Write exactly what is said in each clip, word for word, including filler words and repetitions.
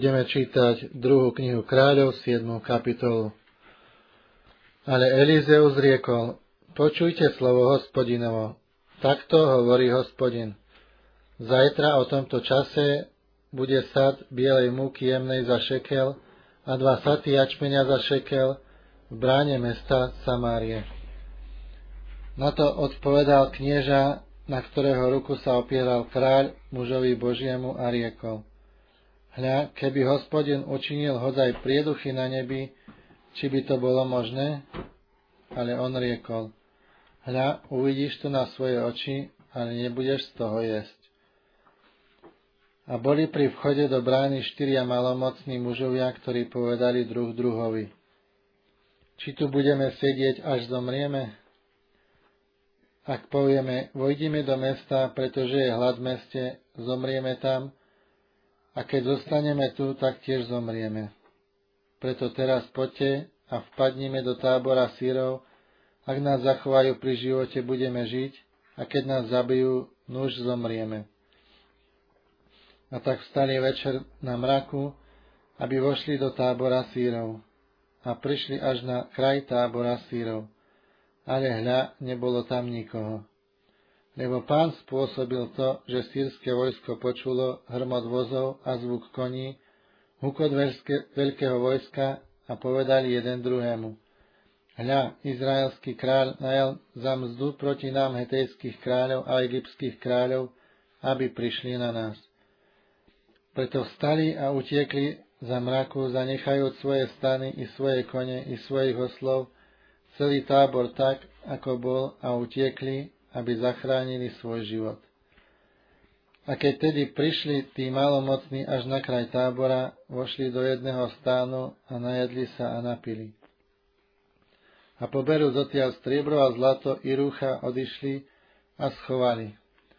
Budeme čítať druhú knihu Kráľov, siedmu kapitolu. Ale Elizeus riekol: Počujte slovo Hospodinovo. Takto hovorí Hospodin. Zajtra o tomto čase bude sad bielej múky jemnej za šekel a dva saty jačmeňa za šekel v bráne mesta Samárie. Na to odpovedal knieža, na ktorého ruku sa opieral kráľ, mužovi Božiemu, a riekol: Hľa, keby Hospodin učinil hodzaj prieduchy na nebi, či by to bolo možné? Ale on riekol: Hľa, uvidíš to na svoje oči, ale nebudeš z toho jesť. A boli pri vchode do brány štyria malomocní mužovia, ktorí povedali druh druhovi: Či tu budeme sedieť, až zomrieme? Ak povieme: Vojdime do mesta, pretože je hlad v meste, zomrieme tam, a keď zostaneme tu, tak tiež zomrieme. Preto teraz poďte a vpadnime do tábora Sýrov. Ak nás zachovajú pri živote, budeme žiť, a keď nás zabijú, nuž zomrieme. A tak vstali večer na mraku, aby vošli do tábora Sýrov. A prišli až na kraj tábora Sýrov. Ale hľa, nebolo tam nikoho. Lebo Pán spôsobil to, že sýrske vojsko počulo hrmot vozov a zvuk koní, hukot veľkého vojska, a povedali jeden druhému: Hľa, izraelský kráľ najal za mzdu proti nám hetejských kráľov a egyptských kráľov, aby prišli na nás. Preto vstali a utiekli za mraku, zanechajúc svoje stany i svoje kone i svojich oslov, celý tábor tak, ako bol, a utiekli, aby zachránili svoj život. A keď tedy prišli tí malomocní až na kraj tábora, vošli do jedného stánu a najedli sa a napili. A poberú dotiaľ striebro a zlato i rúcha, odišli a schovali.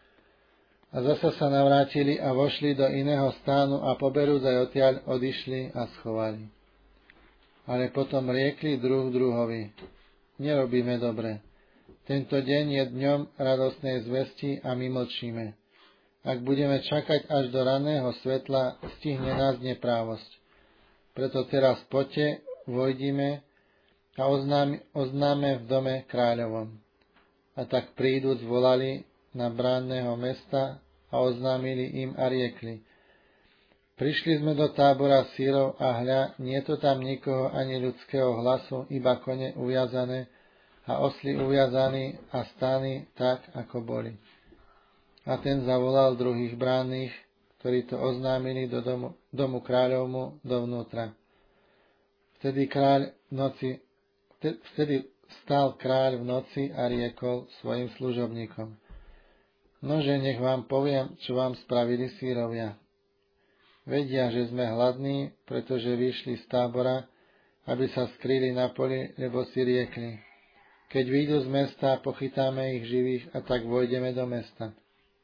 A zasa sa navrátili a vošli do iného stánu a poberú aj odtiaľ, odišli a schovali. Ale potom riekli druh druhovi: Nerobíme dobre. Tento deň je dňom radostnej zvesti a my mlčíme. Ak budeme čakať až do raného svetla, stihne nás neprávosť. Preto teraz poďte, vojdime a oznáme, oznáme v dome kráľovom. A tak prídu, zvolali na bránneho mesta a oznámili im a riekli: Prišli sme do tábora Sýrov a hľa, nie to tam nikoho ani ľudského hlasu, iba kone uviazané a osly uviazaní a stány tak, ako boli. A ten zavolal druhých bránnych, ktorí to oznámili do domu, domu kráľovmu dovnútra. Vtedy, kráľ v noci, vtedy stál kráľ v noci a riekol svojim služobníkom: Nože, nech vám poviem, čo vám spravili Sýrovia. Vedia, že sme hladní, pretože vyšli z tábora, aby sa skryli na poli, lebo si riekli: Keď vyjdu z mesta, pochytáme ich živých, a tak vojdeme do mesta.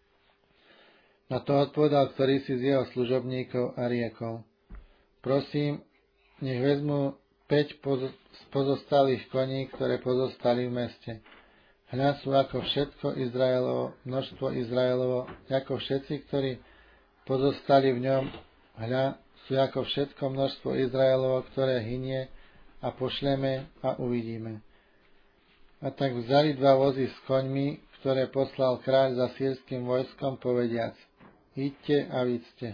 Na to odpovedal ktorý si z jeho služobníkov a riekol: Prosím, nech vezmu päť poz- z pozostalých koní, ktoré pozostali v meste. Hľa, sú ako všetko Izraelovo, množstvo Izraelovo, ako všetci, ktorí pozostali v ňom. Hľa, sú ako všetko množstvo Izraelovo, ktoré hynie, a pošleme a uvidíme. A tak vzali dva vozy s koňmi, ktoré poslal kráľ za sýrskym vojskom, povediac: Idte a vidzte.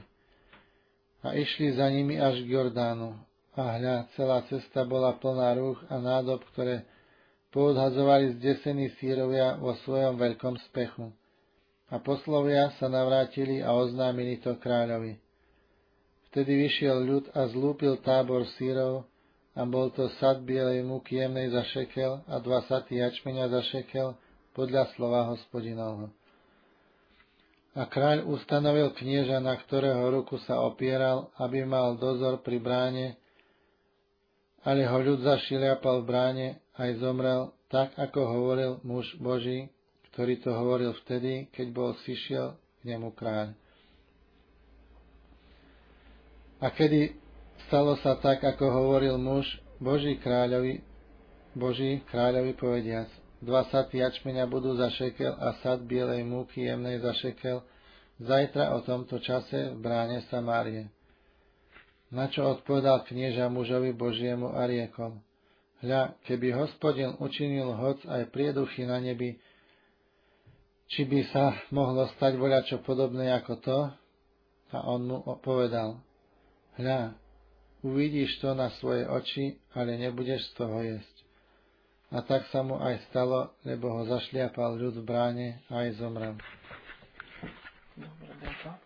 A išli za nimi až k Jordánu. A hľa, celá cesta bola plná rúch a nádob, ktoré poodhadzovali zdesení Sýrovia vo svojom veľkom spechu. A poslovia sa navrátili a oznámili to kráľovi. Vtedy vyšiel ľud a zlúpil tábor Sýrov, a bol to sad bielej múky jemnej za šekel a dva saty jačmeňa za šekel, podľa slova Hospodinovho. A kráľ ustanovil knieža, na ktorého ruku sa opieral, aby mal dozor pri bráne, ale ho ľud zašiliapal v bráne, aj zomrel, tak ako hovoril muž Boží, ktorý to hovoril vtedy, keď bol sišiel k nemu kráľ. A kedy stalo sa tak, ako hovoril muž Boží kráľovi, Boží kráľovi povediac: Dva saty jačmeňa budú za šekel a sad bielej múky jemnej za šekel, zajtra o tomto čase v bráne Samárie. Na čo odpovedal knieža mužovi Božiemu a riekol: Hľa, keby Hospodin učinil hoc aj prieduchy na nebi, či by sa mohlo stať voľačo podobné ako to? A on mu povedal: Hľa, uvidíš to na svoje oči, ale nebudeš z toho jesť. A tak sa mu aj stalo, lebo ho zašliapal ľud v bráne a aj zomrel. Dobre, ďakujem.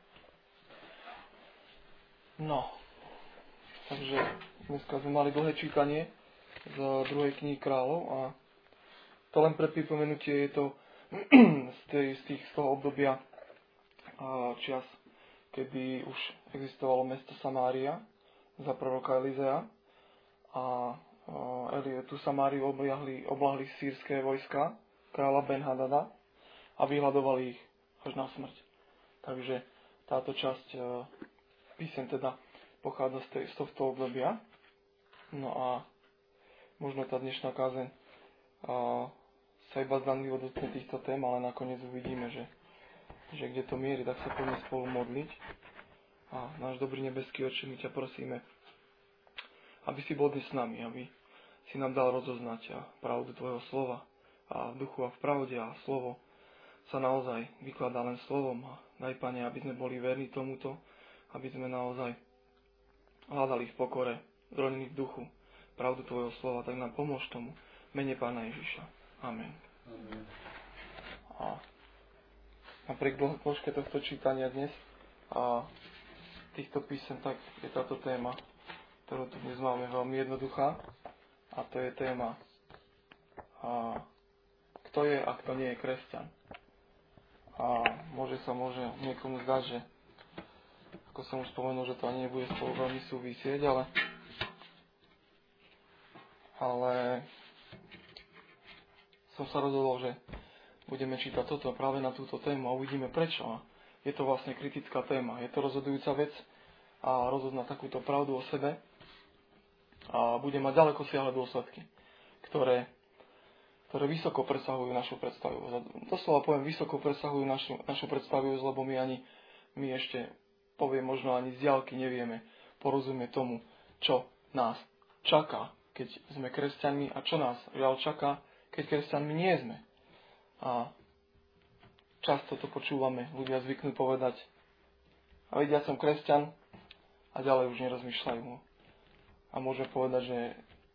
No, takže dneska sme mali dlhé čítanie z druhej knihy Kráľov a to len pre pripomenutie je to z, tej, z, tých, z toho obdobia a čias, kedy už existovalo mesto Samária za proroka Elizea a Eli, tú Samáriu obliahli, oblahli sýrske vojska kráľa Ben-Hadada a vyhľadovali ich až na smrť. Takže táto časť e, písem teda pochádza z, tej, z tohto obdobia. No a možno tá dnešná kázeň e, sa iba zdanlivo dotkne týchto tém, ale nakoniec uvidíme, že, že kde to mierí, tak sa poďme spolu modliť. A náš dobrý nebeský Otče, my ťa prosíme, aby si bol dnes s nami, aby si nám dal rozoznať a pravdu tvojho slova a v duchu a v pravde a slovo sa naozaj vykladá len slovom a daj, Pane, aby sme boli verní tomuto, aby sme naozaj hľadali v pokore, zrodení v duchu pravdu tvojho slova, tak nám pomôž tomu v mene Pána Ježiša. Amen. Amen. A napriek dĺžke tohto čítania dnes a týchto písem, tak je táto téma, ktorú tu dnes máme, veľmi jednoduchá. A to je téma, a kto je a kto nie je kresťan. A môže sa môže niekomu zdať, že ako som už spomenul, že to ani nebude spolu veľmi súvisieť, ale ale som sa rozhodol, že budeme čítať toto práve na túto tému a uvidíme prečo. A je to vlastne kritická téma, je to rozhodujúca vec a rozoznať takúto pravdu o sebe a bude mať ďaleko siahle dôsledky, ktoré, ktoré vysoko presahujú našu predstavivosť. Doslova poviem, vysoko presahujú našu, našu predstavivosť, lebo my ani, my ešte, poviem, možno ani z diaľky nevieme porozumieť tomu, čo nás čaká, keď sme kresťanmi a čo nás žiaľ čaká, keď kresťanmi nie sme. A často to počúvame, ľudia zvyknú povedať: a vidia, som kresťan, a ďalej už nerozmýšľajú. A môžeme povedať, že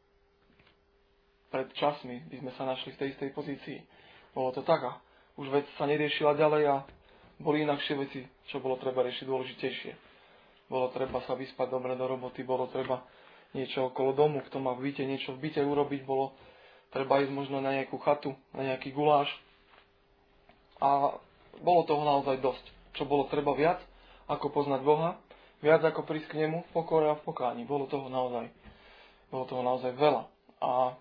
pred časmi by sme sa našli v tej istej pozícii. Bolo to tak a už vec sa neriešila ďalej a boli inakšie veci, čo bolo treba riešiť dôležitejšie. Bolo treba sa vyspať dobre do roboty, bolo treba niečo okolo domu, kto má v byte, niečo v byte urobiť, bolo treba ísť možno na nejakú chatu, na nejaký guláš. A bolo toho naozaj dosť. Čo bolo treba viac, ako poznať Boha, viac ako prísť k nemu v pokore a v pokáni. Bolo toho naozaj, bolo toho naozaj veľa. A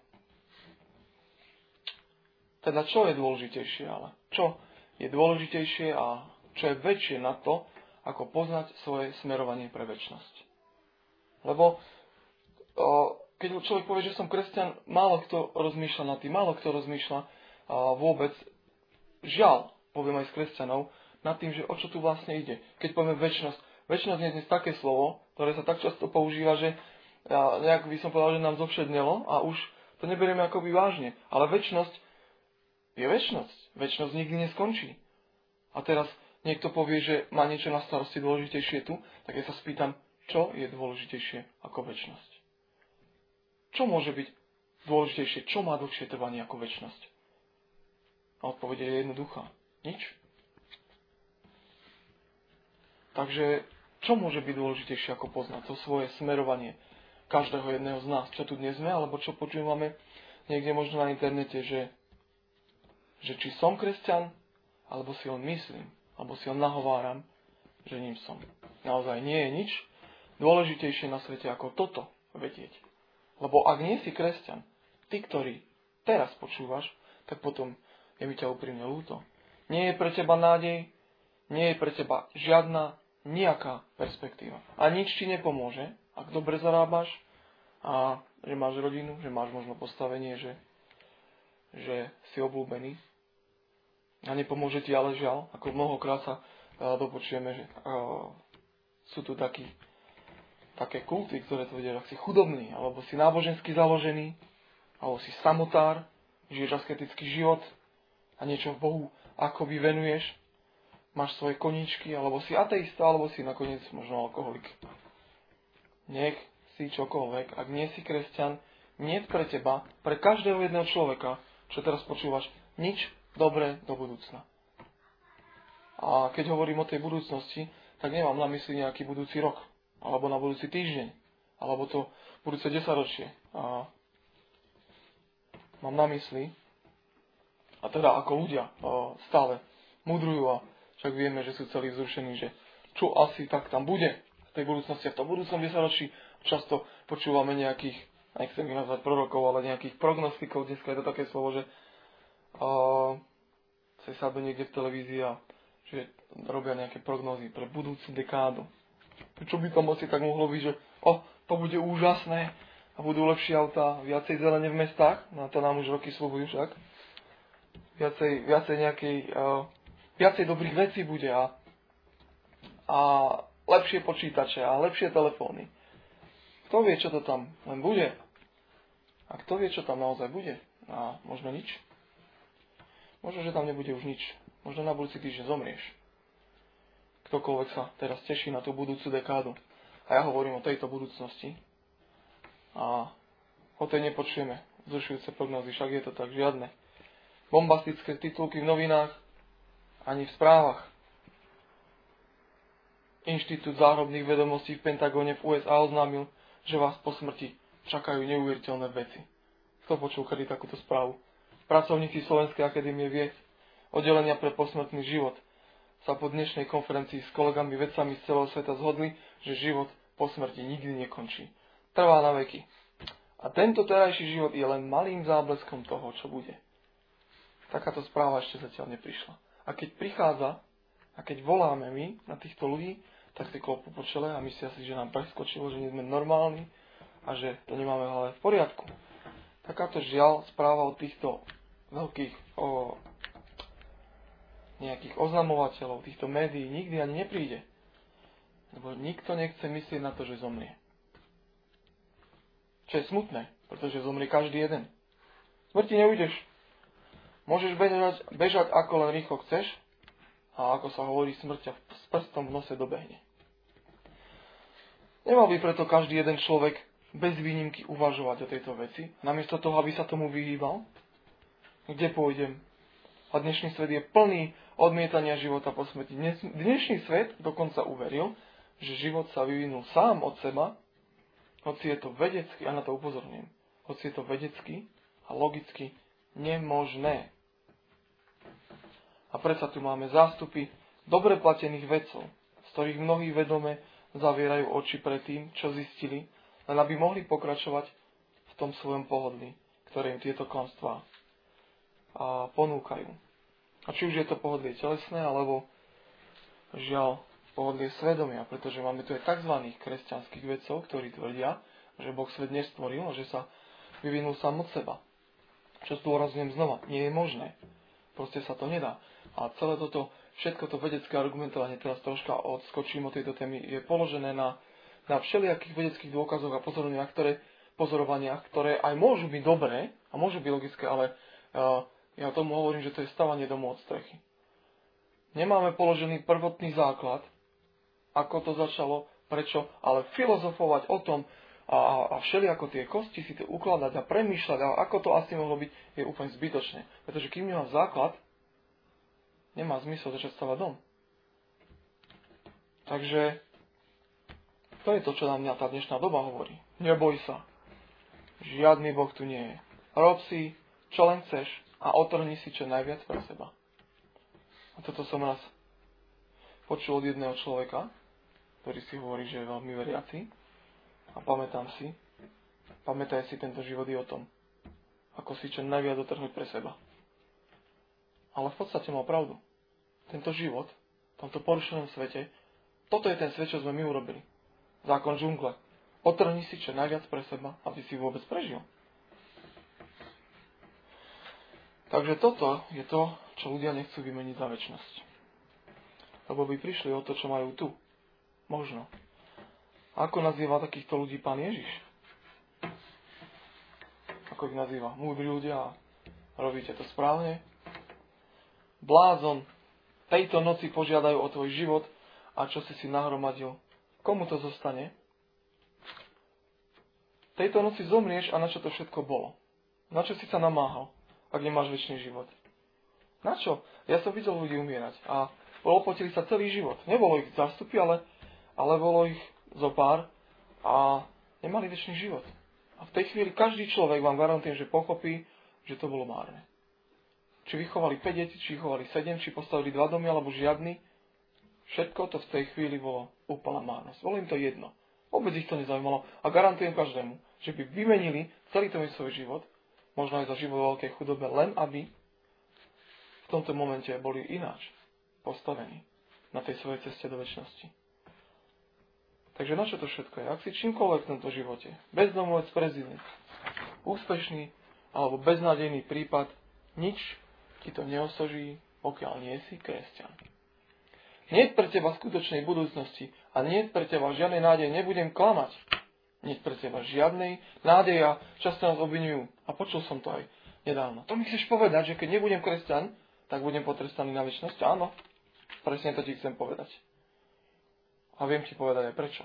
teda čo je dôležitejšie, ale čo je dôležitejšie a čo je väčšie na to, ako poznať svoje smerovanie pre večnosť. Lebo o, keď človek povie, že som kresťan, málo kto rozmýšľa nad tým, málo kto rozmýšľa o, vôbec, žiaľ, poviem aj z kresťanov, nad tým, že o čo tu vlastne ide. Keď povieme večnosť, večnosť je dnes také slovo, ktoré sa tak často používa, že ja, nejak by som povedal, že nám zovšednelo a už to neberieme akoby vážne. Ale večnosť je večnosť. Večnosť nikdy neskončí. A teraz niekto povie, že má niečo na starosti dôležitejšie tu, tak ja sa spýtam, čo je dôležitejšie ako večnosť? Čo môže byť dôležitejšie? Čo má dlhšie trvanie ako večnosť? A odpoveď je jednoduchá. Nič. Takže čo môže byť dôležitejšie ako poznať to svoje smerovanie každého jedného z nás, čo tu dnes sme, alebo čo počúvame niekde možno na internete, že, že či som kresťan, alebo si len myslím, alebo si len nahováram, že ním som. Naozaj nie je nič dôležitejšie na svete ako toto vedieť. Lebo ak nie si kresťan, ty, ktorý teraz počúvaš, tak potom je mi ťa úprimne ľúto. Nie je pre teba nádej, nie je pre teba žiadna nejaká perspektíva. A nič ti nepomôže, ak dobre zarábaš a že máš rodinu, že máš možno postavenie, že, že si obľúbený. A nepomôže ti ale žiaľ, ako mnohokrát sa dopočujeme, že uh, sú tu takí, také kulty, ktoré tvrdia, ak si chudobný, alebo si nábožensky založený, alebo si samotár, žiješ asketický život a niečo v Bohu akoby venuješ, máš svoje koníčky, alebo si ateista, alebo si nakoniec možno alkoholik. Nech si čokoľvek, ak nie si kresťan, nie je pre teba, pre každého jedného človeka, čo teraz počúvaš, nič dobré do budúcna. A keď hovorím o tej budúcnosti, tak nemám na mysli nejaký budúci rok, alebo na budúci týždeň, alebo to budúce desaťročie. A mám na mysli, a teda ako ľudia stále mudrujú a však vieme, že sú celí vzrušení, že čo asi tak tam bude v tej budúcnosti a v tom budúcom desaťročí. Často počúvame nejakých, nechcem ich nazvať prorokov, ale nejakých prognostikov. Dneska je to také slovo, že uh, sa sadne niekde v televízii a že robia nejaké prognózy pre budúcu dekádu. Čo by tam asi tak mohlo byť, že oh, to bude úžasné a budú lepšie autá, viacej zelene v mestách, no to nám už roky slúbujú však. Viacej, viacej nejakej, uh, viacej dobrých vecí bude a, a lepšie počítače a lepšie telefóny. Kto vie, čo to tam len bude? A kto vie, čo tam naozaj bude? A možno nič. Možno, že tam nebude už nič. Možno na budúci týždeň zomrieš. Ktokoľvek sa teraz teší na tú budúcu dekádu. A ja hovorím o tejto budúcnosti. A o tej nepočujeme vzrušujúce prognózy. Však je to tak žiadne bombastické titulky v novinách ani v správach. Inštitút záhrobných vedomostí v Pentagóne v ú es á oznámil, že vás po smrti čakajú neuveriteľné veci. Kto počul kedy takúto správu? Pracovníci Slovenskej akadémie vied, oddelenia pre posmrtný život, sa po dnešnej konferencii s kolegami vedcami z celého sveta zhodli, že život po smrti nikdy nekončí. Trvá na veky. A tento terajší život je len malým zábleskom toho, čo bude. Takáto správa ešte zatiaľ neprišla. A keď prichádza, a keď voláme my na týchto ľudí, tak si klopú po čele a myslia si, že nám preskočilo, že nie sme normálni a že to nemáme ale v poriadku. Takáto žiaľ správa od týchto veľkých o, nejakých oznamovateľov, týchto médií nikdy ani nepríde. Lebo nikto nechce myslieť na to, že zomrie. Čo je smutné, pretože zomrie každý jeden. Smrti neujdeš. Môžeš bežať, bežať ako len rýchlo chceš, a ako sa hovorí, smrť ťa s prstom v nose dobehne. Nemal by preto každý jeden človek bez výnimky uvažovať o tejto veci, namiesto toho, aby sa tomu vyhýbal? Kde pôjdem? A dnešný svet je plný odmietania života po smrti. Dnes, dnešný svet dokonca uveril, že život sa vyvinul sám od seba, hoci je to vedecky, a na to upozorňujem, hoci je to vedecky a logicky nemožné. A predsa tu máme zástupy dobre platených vedcov, z ktorých mnohí vedome zavierajú oči pred tým, čo zistili, len aby mohli pokračovať v tom svojom pohodlí, ktoré im tieto klamstvá ponúkajú. A či už je to pohodlie telesné, alebo žiaľ pohodlie svedomia, pretože máme tu aj tzv. Kresťanských vedcov, ktorí tvrdia, že Boh svet nestvoril a že sa vyvinul sám od seba. Čo zdôrazňujem znova, nie je možné. Proste sa to nedá. A celé toto, všetko to vedecké argumentovanie, teraz troška odskočím od tejto témy, je položené na, na všelijakých vedeckých dôkazoch a pozorovaniach, ktoré, pozorovaniach, ktoré aj môžu byť dobré a môžu byť logické, ale uh, ja tomu hovorím, že to je stavanie domu od strechy. Nemáme položený prvotný základ, ako to začalo, prečo, ale filozofovať o tom a, a všelijako tie kosti si to ukladať a premýšľať, a ako to asi mohlo byť, je úplne zbytočné. Pretože kým nemám základ, nemá zmysel začať stavať dom. Takže to je to, čo nám tá dnešná doba hovorí. Neboj sa. Žiadny Boh tu nie je. Rob si, čo len chceš a otrhni si čo najviac pre seba. A toto som raz počul od jedného človeka, ktorý si hovorí, že je veľmi veriaci. A pamätám si, pamätaj si, tento život je o tom, ako si čo najviac otrhnúť pre seba. Ale v podstate mal pravdu. Tento život, v tomto porušenom svete, toto je ten svet, čo sme my urobili. Zákon džungle. Otrhni si čo najviac pre seba, aby si vôbec prežil. Takže toto je to, čo ľudia nechcú vymeniť za večnosť. Lebo by prišli o to, čo majú tu. Možno. Ako nazýva takýchto ľudí Pán Ježiš? Ako ich nazýva? Múdri ľudia. Robíte to správne? Blázon. Tejto noci požiadajú o tvoj život a čo si si nahromadil. Komu to zostane? Tejto noci zomrieš a na čo to všetko bolo? Na čo si sa namáhal, ak nemáš večný život? Na čo? Ja som videl ľudí umierať a lopotili sa celý život. Nebolo ich zástupy, ale, ale bolo ich zo pár a nemali večný život. A v tej chvíli každý človek, vám garantujem, že pochopí, že to bolo márne. Či vychovali päť detí, či vychovali sedem, či postavili dva domy, alebo žiadny, všetko to v tej chvíli bolo úplná márnosť. Bolo im to jedno. Vôbec ich to nezaujímalo. A garantujem každému, že by vymenili celý ten svoj život, možno aj za život vo veľkej chudobe, len aby v tomto momente boli ináč postavení na tej svojej ceste do večnosti. Takže na čo to všetko je? Ak si čímkoľvek v tomto živote, bezdomovec, prezident, úspešný alebo beznádejný prípad, nič ti to neosoží, pokiaľ nie si kresťan. Nie je pre teba skutočnej budúcnosti a nie je pre teba žiadnej nádej, nebudem klamať. Nie je pre teba žiadnej nádej a často nás obvinujú. A počul som to aj nedávno. To mi chceš povedať, že keď nebudem kresťan, tak budem potrestaný na večnosť? Áno, presne to ti chcem povedať. A viem ti povedať aj prečo.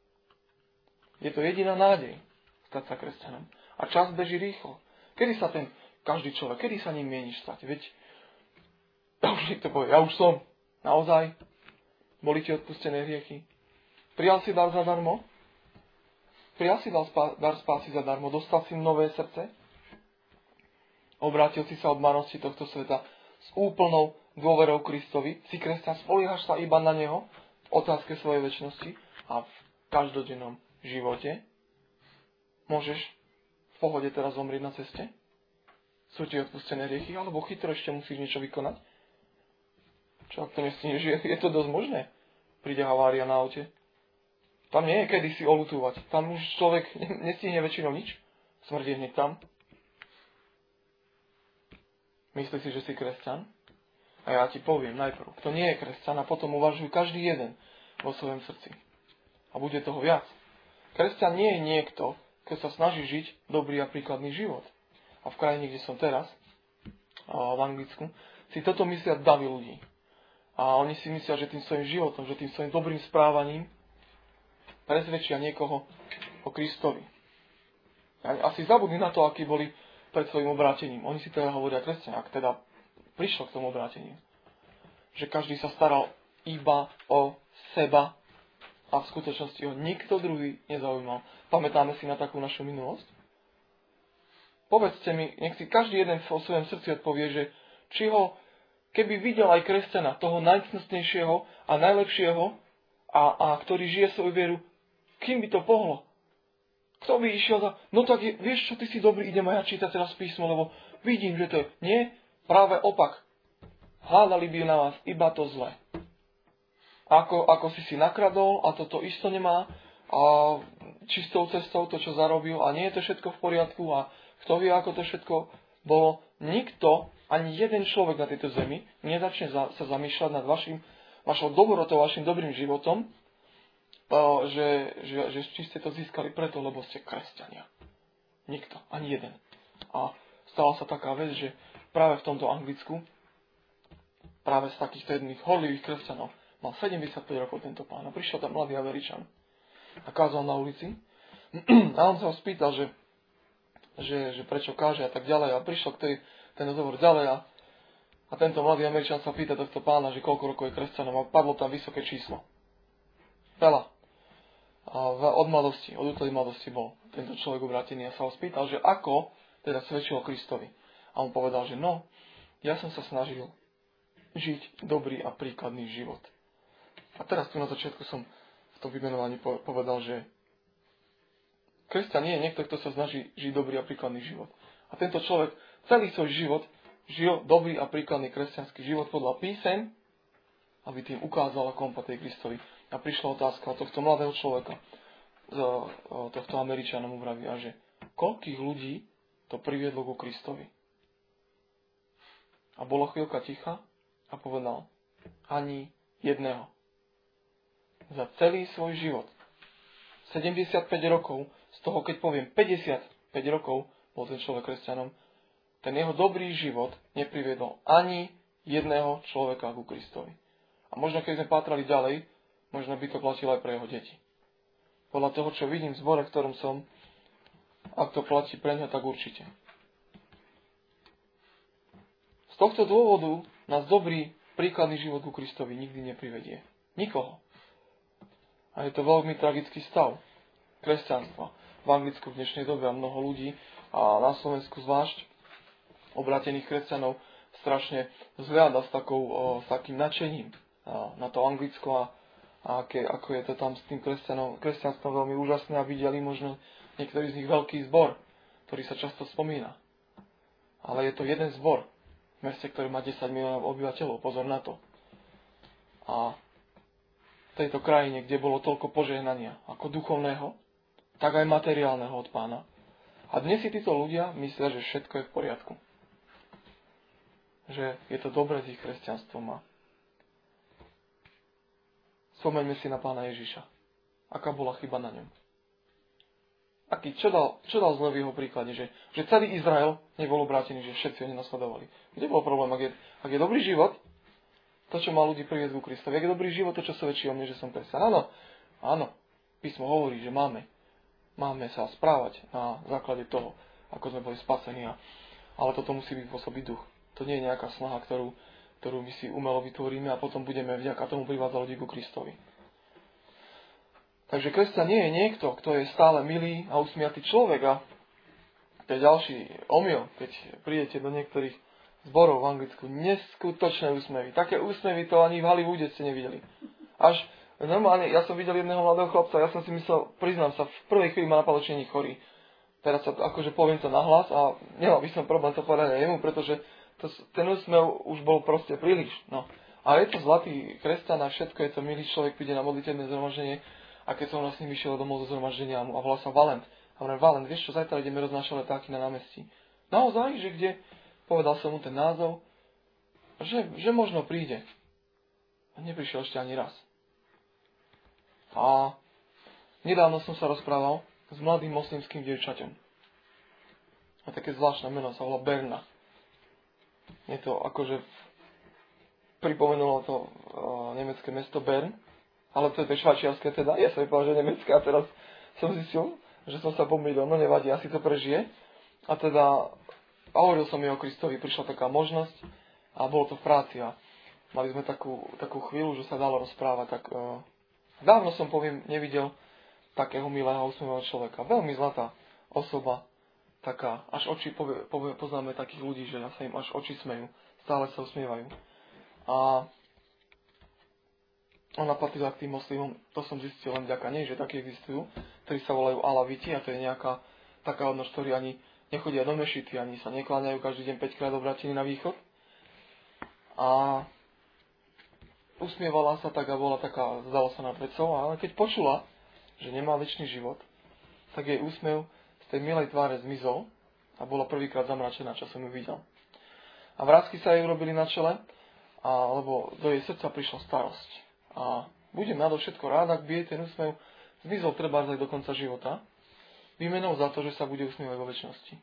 Je to jediná nádej stať sa kresťanom. A čas beží rýchlo. Kedy sa ten každý človek, kedy sa ním mieníš stať? Veď, ja už niekto povie, ja už som. Naozaj? Boli ti odpustené hriechy? Prijal si dar zadarmo? Prijal si dar spásy zadarmo? Dostal si nové srdce? Obrátil si sa od marnosti tohto sveta s úplnou dôverou Kristovi? Si kresťan, spoliehaš sa iba na Neho v otázke svojej večnosti a v každodennom živote? Môžeš v pohode teraz zomrieť na ceste? Sú ti odpustené hriechy? Alebo chytro ešte musíš niečo vykonať? Čo ak to nestihneš? Je, je to dosť možné. Príde havária na aute. Tam nie je kedy si oľutúvať. Tam už človek nestihne väčšinou nič. Smrť je hneď tam. Myslíš si, že si kresťan? A ja ti poviem najprv, kto nie je kresťan a potom uvažuj každý jeden vo svojom srdci. A bude toho viac. Kresťan nie je niekto, kto sa snaží žiť dobrý a príkladný život. A v krajine, kde som teraz, v Anglicku, si toto myslia davy ľudí. A oni si myslia, že tým svojim životom, že tým svojim dobrým správaním presvedčia niekoho o Kristovi. A asi zabudli na to, akí boli pred svojim obrátením. Oni si teda hovoria kresťania, ak teda prišlo k tomu obráteniu. Že každý sa staral iba o seba a v skutočnosti ho nikto druhý nezaujímal. Pamätáme si na takú našu minulosť? Povedzte mi, nech si každý jeden vo svojom srdci odpovie, že či ho, keby videl aj kresťana, toho najcnostnejšieho a najlepšieho, a, a ktorý žije svoju vieru, kým by to pohlo? Kto by išiel za... No tak je, vieš čo, ty si dobrý, idem aj ja čítať teraz písmo, lebo vidím, že to je... Nie, práve opak. Hľadali by na vás iba to zlé. Ako, ako si si nakradol a toto isto nemá a čistou cestou to, čo zarobil a nie je to všetko v poriadku a kto vie, ako to všetko bolo. Nikto, ani jeden človek na tejto zemi nezačne za, sa zamýšľať nad vašim, vašou dobrotou, vašim dobrým životom, že, že, že či ste to získali preto, lebo ste kresťania. Nikto, ani jeden. A stala sa taká vec, že práve v tomto Anglicku, práve z takýchto jedných horlivých kresťanov, mal sedemdesiatpäť rokov tento pán. A prišiel tam mladý Američan a kázal na ulici. A on sa ho spýtal, že, že, že prečo káže a tak ďalej. A prišiel k tej, ten rozhovor ďalej a, a tento mladý Američan sa pýta tohto pána, že koľko rokov je kresťanom. A padlo tam vysoké číslo. Veľa. A od mladosti, od útlej mladosti bol tento človek obrátený a sa ho spýtal, že ako teda svedčil o Kristovi. A on povedal, že no, ja som sa snažil žiť dobrý a príkladný život. A teraz tu na začiatku som v tom vymenovaní povedal, že kresťan nie je niekto, kto sa snaží žiť dobrý a príkladný život. A tento človek celý svoj život žil dobrý a príkladný kresťanský život podľa písem, aby tým ukázal, ako on patrí Kristovi. A prišla otázka od tohto mladého človeka, tohto Američana mu vravia, že koľkých ľudí to priviedlo ku Kristovi. A bolo chvíľka ticha a povedal, ani jedného. Za celý svoj život sedemdesiatpäť rokov, z toho keď poviem päťdesiatpäť rokov bol ten človek kresťanom, ten jeho dobrý život nepriviedol ani jedného človeka ku Kristovi. A možno keď sme pátrali ďalej, možno by to platilo aj pre jeho deti. Podľa toho, čo vidím v zbore, v ktorom som, ak to platí pre ňa, tak určite. Z tohto dôvodu nás dobrý, príkladný život ku Kristovi nikdy neprivedie. Nikoho. A je to veľmi tragický stav kresťanstva. V Anglicku v dnešnej dobe a mnoho ľudí, a na Slovensku zvlášť, obrátených kresťanov, strašne zhliada s, takou, o, s takým nadšením na to Anglicko a, a aké, ako je to tam s tým kresťanstvom veľmi úžasné a videli možno niektorý z nich veľký zbor, ktorý sa často spomína. Ale je to jeden zbor v meste, ktorý má desať miliónov obyvateľov. Pozor na to. A v tejto krajine, kde bolo toľko požehnania, ako duchovného, tak aj materiálneho od Pána. A dnes si títo ľudia myslia, že všetko je v poriadku. Že je to dobré s ich kresťanstvom. A spomeňme si na Pána Ježiša. Aká bola chyba na ňom? Aký, čo dal, čo dal zle v jeho príklade? Že, že celý Izrael nebol obrátený, že všetci ho nenasledovali. Kde bol problém? Ak je, ak je dobrý život, to, čo má ľudí priviesť ku Kristovi. Ak je dobrý život, to, čo svedčí o mne, že som kresťan. Áno, áno. Písmo hovorí, že máme, máme sa správať na základe toho, ako sme boli spasení. Ale toto musí byť pôsobiť duch. To nie je nejaká snaha, ktorú, ktorú my si umelo vytvoríme a potom budeme vďaka tomu privádzať ľudí ku Kristovi. Takže kresťan nie je niekto, kto je stále milý a usmiatý človek. A to je ďalší omyl, keď prídete do niektorých zborov v Anglicku. Neskutočné úsmevy. Také úsmevy to ani v Hollywoode ste nevideli. Až normálne, ja som videl jedného mladého chlapca, ja som si myslel, priznám sa, v prvej chvíli ma napadlo, či nie chorý. Teraz sa, akože poviem to nahlas a nemal by som problém to povedať aj jemu, pretože to, ten úsmev už bol proste príliš. No. A je to zlatý kresťan a všetko je to milý človek, príde na modlitebné zhromaždenie. A keď som vlastne vyšiel domov zo zhromaždenia a volal sa Valent. A hovorím, Valent, vieš čo, zajtra ideme roznášať letáky na námestí. Naozaj, že kde? Povedal som mu ten názov, že, že možno príde. A neprišiel ešte ani raz. A nedávno som sa rozprával s mladým moslimským dievčaťom. A také zvláštne meno sa volá Berna. Je to akože pripomenulo to uh, nemecké mesto Bern. Ale to je to švajčiarske teda. Ja som mi povedal, že nemecké a teraz som zistil, že som sa pomýlil. No nevadí, asi to prežije. A teda hovoril som mi o Kristovi, prišla taká možnosť a bolo to v práci. A mali sme takú, takú chvíľu, že sa dalo rozprávať. Tak uh, dávno som, poviem, nevidel takého milého usmievaného človeka. Veľmi zlatá osoba. Taká, až oči, povie, povie, poznáme takých ľudí, že sa im až oči smejú. Stále sa usmievajú. A ona patrila k tým moslimom, to som zistil len vďaka nej, že takí existujú, ktorí sa volajú alaviti a to je nejaká taká odnož, ktorí ani nechodia do mešity, ani sa nekláňajú každý deň päťkrát obrátení na východ. A usmievala sa tak a bola taká, zdala sa nad vecou, ale keď počula, že nemá večný život, tak jej úsmev z tej milej tváre zmizol a bola prvýkrát zamračená, čo som ju videl. A vrásky sa jej urobili na čele, a, lebo do jej srdca prišla starosť. A budem nadovšetko rád, ak by jej ten úsmev zmizol trebárs aj do konca života, výmenou za to, že sa bude usmievať vo večnosti.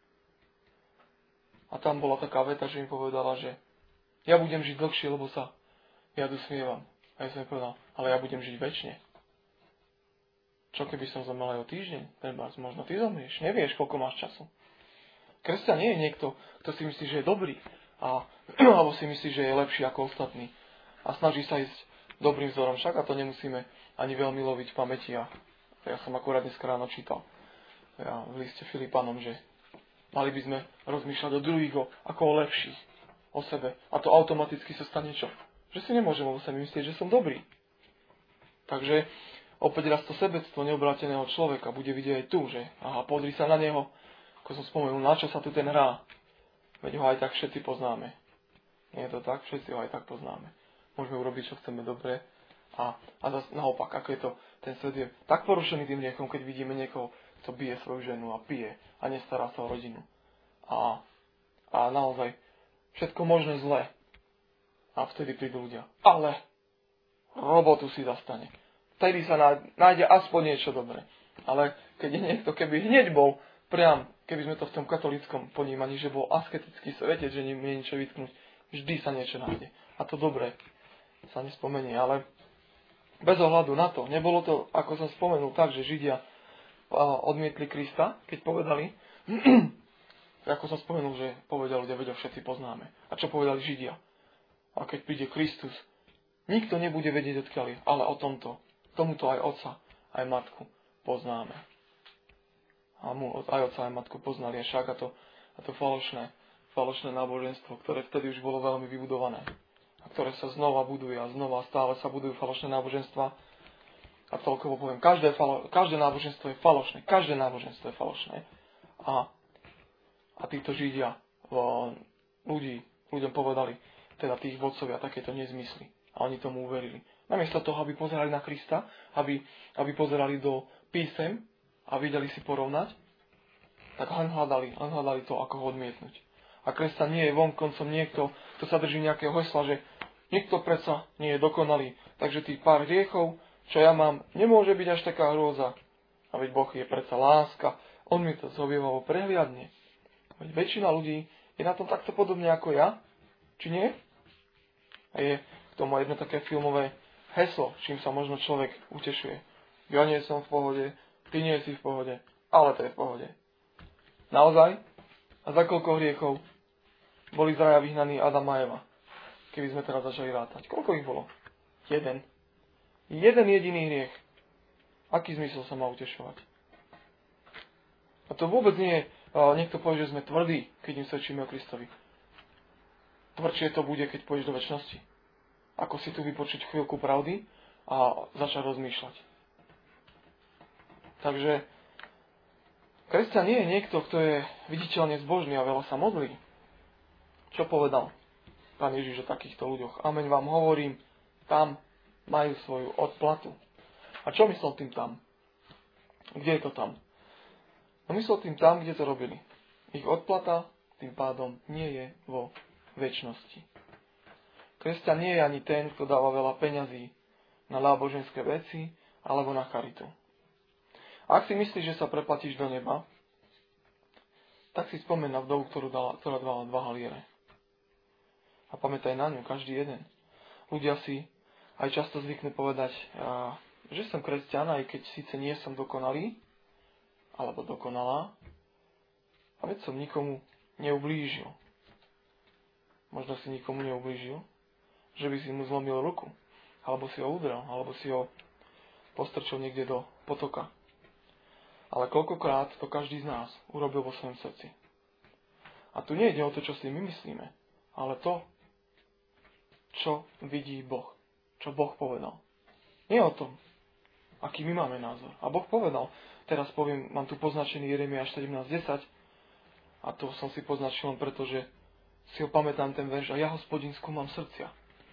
A tam bola taká veta, že mi povedala, že ja budem žiť dlhšie, lebo sa ja usmievam. A ja som jej povedal, ale ja budem žiť večne. Čo keby som zomrel aj o týždeň? Trebárs, možno ty zomrieš, nevieš, koľko máš času. Kresťan nie je niekto, kto si myslí, že je dobrý, a, alebo si myslí, že je lepší ako ostatní. A snaží sa ísť dobrým vzorom, však a to nemusíme ani veľmi loviť v pamäti. A ja som akurát dneska ráno čítal ja, v liste Filipanom, že mali by sme rozmýšľať o druhých, ako o lepších, o sebe. A to automaticky sa stane čo? Že si nemôžem o sebe myslieť, že som dobrý. Takže opäť raz to sebectvo neobráteného človeka bude vidieť aj tu, že aha, pozri sa na neho, ako som spomenul, na čo sa tu ten hrá. Veď ho aj tak všetci poznáme. Nie je to tak? Všetci ho aj tak poznáme. Môžeme urobiť, čo chceme dobre. A, a zase naopak, ako je to, ten svet je tak porušený tým hriechom, keď vidíme niekoho, kto bije svoju ženu a pije a nestará sa o rodinu. A, a naozaj všetko možné zlé. A vtedy prídu ľudia. Ale robotu si zastane. vtedy sa nájde aspoň niečo dobré. Ale keď je niekto, keby hneď bol priam, keby sme to v tom katolíckom ponímaní, že bol asketický svetec, že ním je niečo vytknúť, vždy sa niečo nájde. A to dobré sa nespomenie, ale bez ohľadu na to, nebolo to, ako som spomenul, tak, že Židia odmietli Krista, keď povedali, ako som spomenul, že povedali ľudia, vedia, všetci poznáme. A čo povedali Židia? A keď príde Kristus, nikto nebude vedieť, odkiaľ je, ale o tomto, tomuto aj otca, aj matku poznáme. A mu aj otca, aj matku poznali, a však a to, a to falošné, falošné náboženstvo, ktoré vtedy už bolo veľmi vybudované. A ktoré sa znova buduje a znova stále sa budujú falošné náboženstva. A celkovo poviem, každé, falo, každé náboženstvo je falošné. Každé náboženstvo je falošné. A, a títo Židia o, ľudí, ľuďom povedali, teda tých vodcovia, takéto nezmysly. A oni tomu uverili. Namiesto toho, aby pozerali na Krista, aby, aby pozerali do písem a videli si porovnať, tak len hľadali, len hľadali to, ako ho odmietnúť. A kresťan nie je vonkoncom niekto, kto sa drží nejakého hesla, že nikto predsa nie je dokonalý. Takže tých pár hriechov, čo ja mám, nemôže byť až taká hrôza. A veď Boh je predsa láska. On mi to zhovievavo prehliadne. Veď väčšina ľudí je na tom takto podobne ako ja. Či nie? A je k tomu jedno také filmové heslo, čím sa možno človek utešuje. Ja nie som v pohode, ty nie si v pohode, ale to je v pohode. Naozaj? A za koľko hriechov boli z raja vyhnaní Adam a Eva? Keby sme teraz začali rátať. Koľko ich bolo? Jeden. Jeden jediný hriech. Aký zmysel sa má utešovať? A to vôbec nie je, niekto povie, že sme tvrdí, keď im svedčíme o Kristovi. Tvrdšie to bude, keď pôjdeš do večnosti. Ako si tu vypočiť chvíľku pravdy a začať rozmýšľať. Takže kresťan nie je niekto, kto je viditeľne zbožný a veľa sa modlí. Čo povedal Pán Ježiš o takýchto ľuďoch? Ameň vám hovorím, tam majú svoju odplatu. A čo myslel tým tam? Kde je to tam? No myslel tým tam, kde to robili. Ich odplata tým pádom nie je vo večnosti. Kresťan nie je ani ten, kto dáva veľa peňazí na náboženské veci alebo na charitu. A ak si myslíš, že sa preplatíš do neba, tak si spomeň na vdovu, ktorú dala, ktorá dala dva haliere. A pamätaj na ňu, každý jeden. Ľudia si aj často zvyknú povedať, že som kresťan, aj keď síce nie som dokonalý, alebo dokonalá, a veď som nikomu neublížil. Možno si nikomu neublížil, že by si mu zlomil ruku, alebo si ho udrel, alebo si ho postrčil niekde do potoka. Ale koľkokrát to každý z nás urobil vo svojom srdci. A tu nie ide o to, čo si my myslíme, ale to, čo vidí Boh. Čo Boh povedal. Nie o tom, aký my máme názor. A Boh povedal, teraz poviem, mám tu poznačený Jeremiáš sedemnásť desať, a to som si poznačil len preto, že si ho pamätám ten verš, a ja, Hospodin, skúmam srdcia.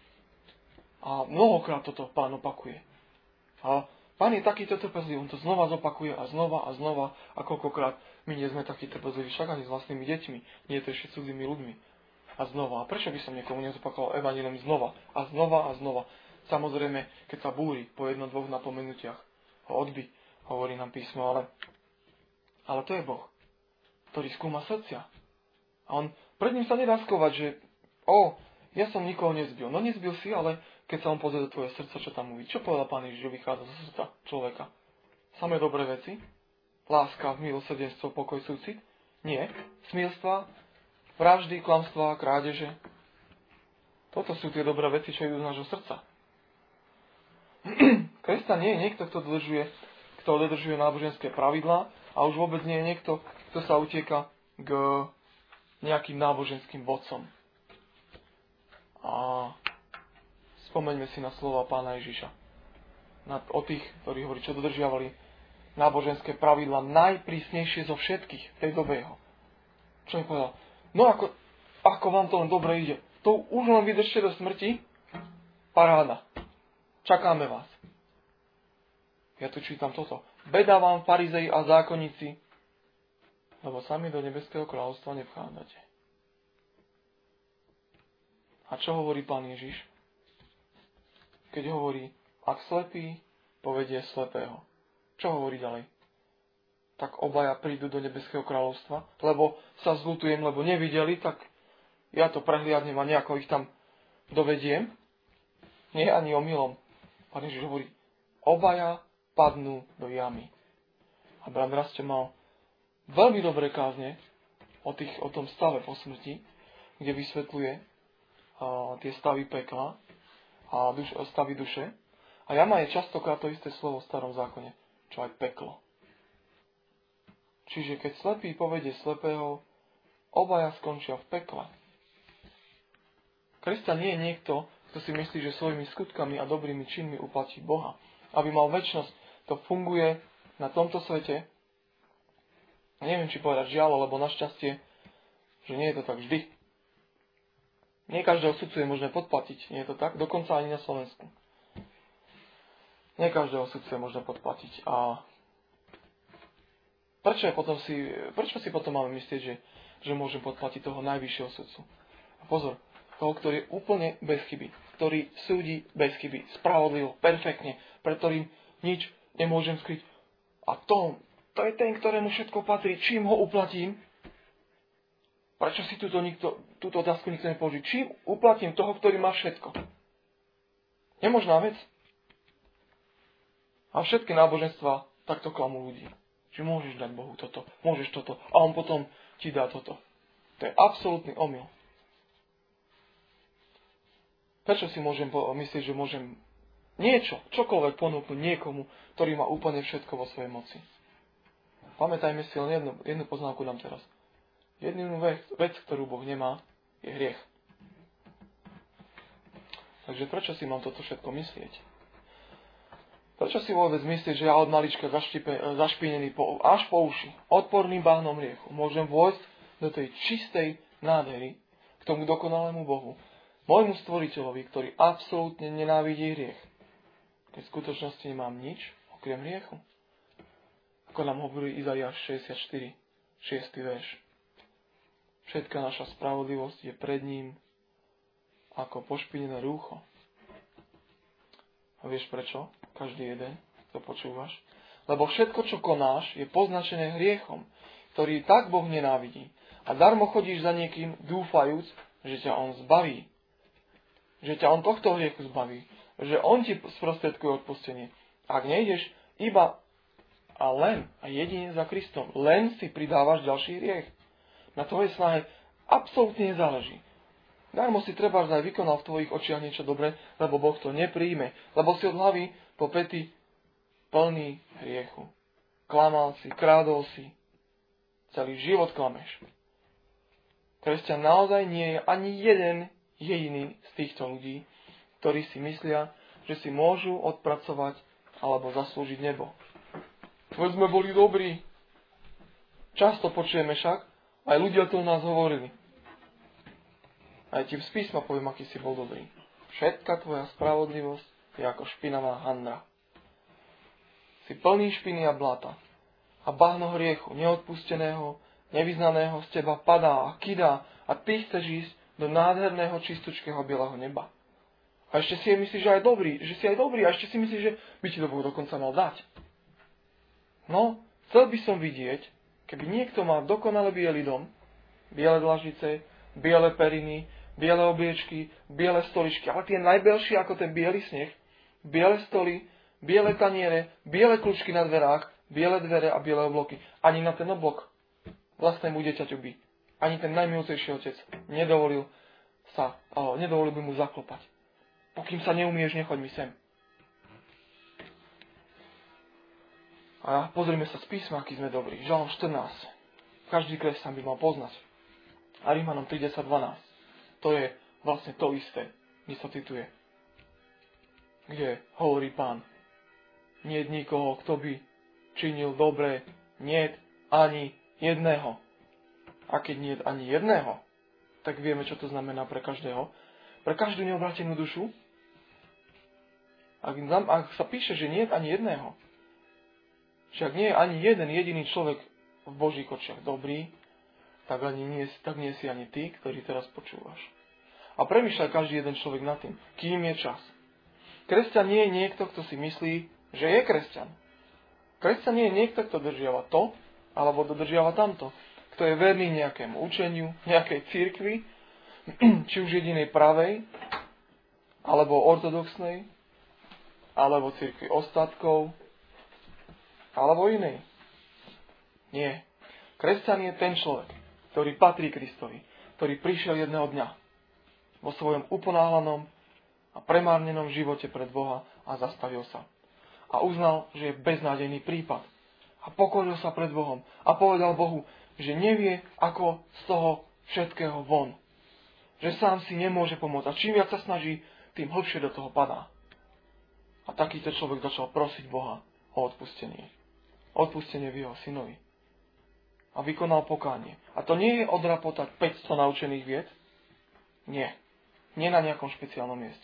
A mnohokrát toto Pán opakuje. A Pán je takýto trpezlivý, on to znova zopakuje a znova a znova, a koľkokrát my nie sme takí trpezliví, však ani s vlastnými deťmi, nie je to ešte cudzými ľuďmi. A znova. A prečo by som niekomu nezopakoval evanjelium znova a znova a znova? Samozrejme, keď sa búri po jedno, dvoch napomenutiach, ho odby, hovorí nám písmo, ale, ale to je Boh, ktorý skúma srdcia. A on, pred ním sa nedá skovať, že o, ja som nikoho nezbil. No nezbil si, ale keď sa on pozrie do tvoje srdca, čo tam uvidí? Čo povedal Pán Ježiš, že vychádza zo srdca človeka? Samé dobré veci? Láska, milosrdenstvo, pokoj, súcit? Nie. Smilstva, vraždy, klamstvá, krádeže? Toto sú tie dobré veci, čo idú z nášho srdca. Kresťan nie je niekto, kto dodržuje, kto dodržuje náboženské pravidlá, a už vôbec nie je niekto, kto sa utieka k nejakým náboženským vodcom. A spomeňme si na slova Pána Ježiša. Na, o tých, ktorí hovorí, čo dodržiavali náboženské pravidlá najprísnejšie zo všetkých v tej dobe jeho. Čo mi povedal? No ako, ako vám to len dobre ide. To už len vydržte do smrti? Paráda. Čakáme vás. Ja tu čítam toto. Beda vám, farizei a zákonníci, lebo sami do nebeského kráľovstva nevchádzate. A čo hovorí Pán Ježiš? Keď hovorí, ak slepý povedie slepého. Čo hovorí ďalej? Tak obaja prídu do nebeského kráľovstva, lebo sa zľutujem, lebo nevideli, tak ja to prehliadnem a nejako ich tam dovediem. Nie ani omylom. Pán Ježiš hovorí, obaja padnú do jamy. A brat Rasto mal veľmi dobré kázne o, tých, o tom stave po smrti, kde vysvetľuje uh, tie stavy pekla a duš, stavy duše. A jama je častokrát to isté slovo v starom zákone, čo aj peklo. Čiže keď slepý povedie slepého, obaja skončia v pekle. Kristus nie je niekto, kto si myslí, že svojimi skutkami a dobrými činmi uplatí Boha. Aby mal večnosť, to funguje na tomto svete. Neviem, či povedať žiaľ, lebo našťastie, že nie je to tak vždy. Nie každého sudcu je možné podplatiť, nie je to tak? Dokonca ani na Slovensku. Nie každého sudcu je možné podplatiť. A prečo, je potom si, prečo si potom máme myslieť, že, že môžem podplatiť toho najvyššieho sudcu? A pozor, toho, ktorý je úplne bez chyby, ktorý súdi bez chyby, spravodlivo, perfektne, pre ktorým nič nemôžem skryť. A to, to je ten, ktorému všetko patrí. Čím ho uplatím? Prečo si túto, nikto, túto otázku nikto nepoloží? Čím uplatím toho, ktorý má všetko? Nemožná vec. A všetky náboženstva takto klamú ľudí. Že môžeš dať Bohu toto, môžeš toto a on potom ti dá toto. To je absolútny omyl. Prečo si môžem myslieť, že môžem niečo, čokoľvek ponúknuť niekomu, ktorý má úplne všetko vo svojej moci? Pamätajme si len jednu, jednu poznámku nám teraz. Jedinú vec, vec, ktorú Boh nemá, je hriech. Takže prečo si mám toto všetko myslieť? Prečo si vôbec myslieť, že ja od malička zašpinený po, až po uši, odporným bahnom hriechu, môžem vojsť do tej čistej nádhery k tomu dokonalému Bohu, môjmu stvoriteľovi, ktorý absolútne nenávidí hriech, keď v skutočnosti nemám nič okrem hriechu? Ako nám hovorí Izaiáš šesťdesiatštyri, šiesty verš. Všetká naša spravodlivosť je pred ním ako pošpinené rúcho. A vieš prečo? Každý jeden, to počúvaš. Lebo všetko, čo konáš, je poznačené hriechom, ktorý tak Boh nenávidí. A darmo chodíš za niekým, dúfajúc, že ťa on zbaví. Že ťa on tohto hriechu zbaví. Že on ti sprostredkuje odpustenie. Ak nejdeš iba a len a jedine za Kristom, len si pridávaš ďalší hriech. Na tvojej snahe absolútne nezáleží. Darmo si trebárs aj vykonal v tvojich očiach niečo dobré, lebo Boh to nepríjme. Lebo si od hlavy po pety plný hriechu. Klamal si, krádol si. Celý život klameš. Kresťan naozaj nie je ani jeden jediný z týchto ľudí, ktorí si myslia, že si môžu odpracovať alebo zaslúžiť nebo. Veď sme boli dobrí. Často počujeme však, aj ľudia to o nás hovorili. Aj ti z písma poviem, aký si bol dobrý. Všetka tvoja spravodlivosť je ako špinavá handra. Si plný špiny a blata. A bahno hriechu, neodpusteného, nevyznaného z teba padá a kydá a ty chceš ísť do nádherného čistúčkého bieleho neba. A ešte si myslíš, že aj dobrý, že si aj dobrý a ešte si myslíš, že by ti to Boh dokonca mal dať. No, chcel by som vidieť, keby niekto mal dokonale biely dom, biele dlažice, biele periny, biele obliečky, biele stoličky, ale tie najbielšie ako ten biely sneh, biele stoly, biele taniere, biele kľúčky na dverách, biele dvere a biele obloky. Ani na ten oblok vlastnému dieťaťu by ani ten najmilúcejší otec nedovolil sa, oh, nedovolil by mu zaklopať. Pokým sa neumieš, nechoď mi sem. A pozrime sa z písma, aký sme dobrí. Žalm štrnásť. Každý kresťan by mal poznať. A Rímanom tri, desať, dvanásť. To je vlastne to isté, kde sa cituje. Kde hovorí Pán. Niet nikoho, kto by činil dobre. Niet ani jedného. A keď niet ani jedného, tak vieme, čo to znamená pre každého. Pre každú neobrátenú dušu. Ak, ak sa píše, že niet ani jedného, však nie je ani jeden jediný človek v Božích očiach dobrý, tak, ani nie, tak nie si ani ty, ktorý teraz počúvaš. A premýšľaj každý jeden človek nad tým, kým je čas. Kresťan nie je niekto, kto si myslí, že je kresťan. Kresťan nie je niekto, kto dodržiava to, alebo dodržiava tamto. Kto je verný nejakému učeniu, nejakej cirkvi, či už jedinej pravej, alebo ortodoxnej, alebo cirkvi ostatkov, alebo inej. Nie. Kresťan je ten človek, ktorý patrí Kristovi, ktorý prišiel jedného dňa vo svojom uponáhlanom a premárnenom živote pred Boha a zastavil sa. A uznal, že je beznádejný prípad. A pokoril sa pred Bohom a povedal Bohu, že nevie, ako z toho všetkého von. Že sám si nemôže pomôcť. A čím viac sa snaží, tým hlbšie do toho padá. A takýto človek začal prosiť Boha o odpustenie. Odpustenie v jeho synovi. A vykonal pokánie. A to nie je odrapotať päťsto naučených vied. Nie. Nie na nejakom špeciálnom mieste.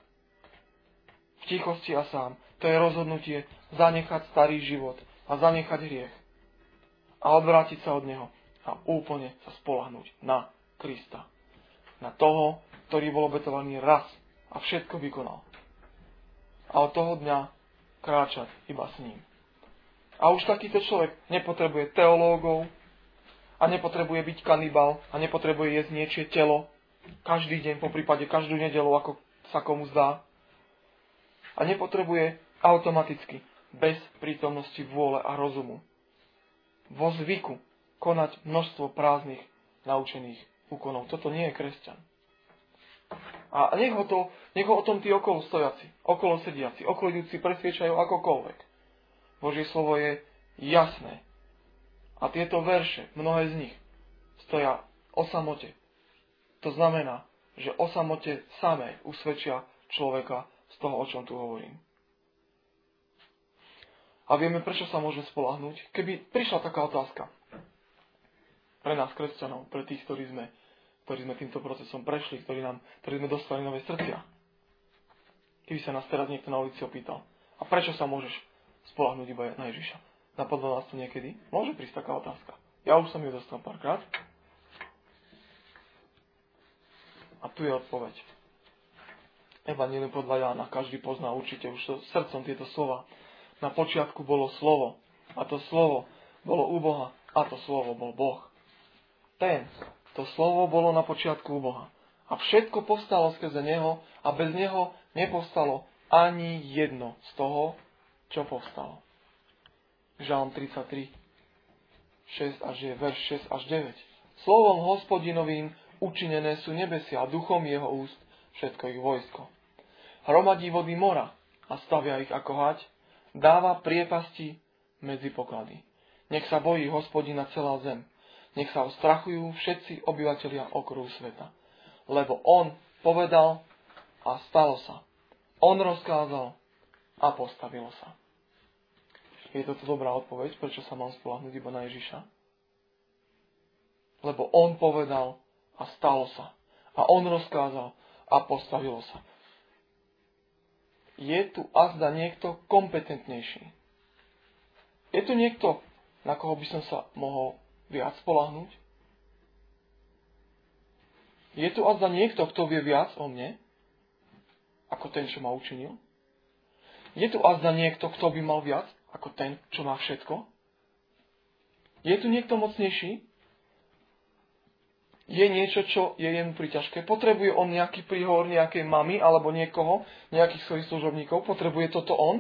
V tichosti a sám. To je rozhodnutie zanechať starý život a zanechať hriech. A odvrátiť sa od neho. A úplne sa spoľahnúť na Krista. Na toho, ktorý bol obetovaný raz a všetko vykonal. A od toho dňa kráčať iba s ním. A už takýto človek nepotrebuje teológov a nepotrebuje byť kanibal a nepotrebuje jesť niečie telo každý deň, po prípade každú nedeľu, ako sa komu zdá. A nepotrebuje automaticky, bez prítomnosti vôle a rozumu, vo zvyku konať množstvo prázdnych naučených úkonov. Toto nie je kresťan. A nech ho, to, nech ho o tom tí okolo stojaci, okolo sediaci, okolo idúci presviečajú akokoľvek. Božie slovo je jasné. A tieto verše, mnohé z nich, stoja o samote. To znamená, že o samote samé usvedčia človeka z toho, o čom tu hovorím. A vieme, prečo sa môžeme spoľahnúť? Keby prišla taká otázka pre nás, kresťanov, pre tých, ktorí sme, ktorí sme týmto procesom prešli, ktorí, nám, ktorí sme dostali nové srdcia. Keby sa nás teraz niekto na ulici opýtal, a prečo sa môžeš spoľahnúť iba na Ježiša? Napadlo nás to niekedy? Môže prísť taká otázka. Ja už som ju dostal párkrát. A tu je odpoveď. Evanjelium podľa Jána, každý pozná určite už srdcom tieto slova. Na počiatku bolo slovo, a to slovo bolo u Boha, a to slovo bol Boh. Ten, to slovo bolo na počiatku u Boha. A všetko povstalo skrze neho a bez neho nepovstalo ani jedno z toho, čo povstalo. Žalm tridsaťtri, šesť až verš šesť až deväť. Slovom Hospodinovým učinené sú nebesia a duchom jeho úst všetko ich vojsko. Hromadí vody mora a stavia ich ako hať, dáva priepasti medzi poklady. Nech sa bojí Hospodina celá zem. Nech sa ostrachujú všetci obyvatelia okruhu sveta. Lebo on povedal a stalo sa. On rozkázal a postavilo sa. Je toto dobrá odpoveď, prečo sa mám spoľahnúť iba na Ježiša? Lebo on povedal a stalo sa. A on rozkázal a postavilo sa. Je tu azda niekto kompetentnejší. Je tu niekto, na koho by som sa mohol viac spoľahnúť? Je tu azda niekto, kto vie viac o mne, ako ten, čo ma učinil? Je tu azda niekto, kto by mal viac, ako ten, čo má všetko? Je tu niekto mocnejší? Je niečo, čo je jemu priťažké? Potrebuje on nejaký príhovor nejakej mamy alebo niekoho, nejakých svojich služobníkov? Potrebuje toto on?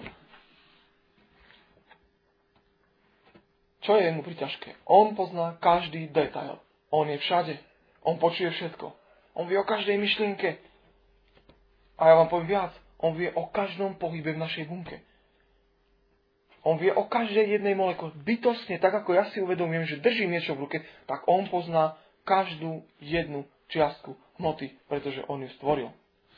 Čo je jemu priťažké? On pozná každý detail. On je všade. On počuje všetko. On vie o každej myšlienke. A ja vám poviem viac. On vie o každom pohybe v našej bunke. On vie o každej jednej molekule. Bytostne, tak ako ja si uvedomujem, že držím niečo v ruke, tak on pozná každú jednu čiastku hmoty, pretože on ju stvoril.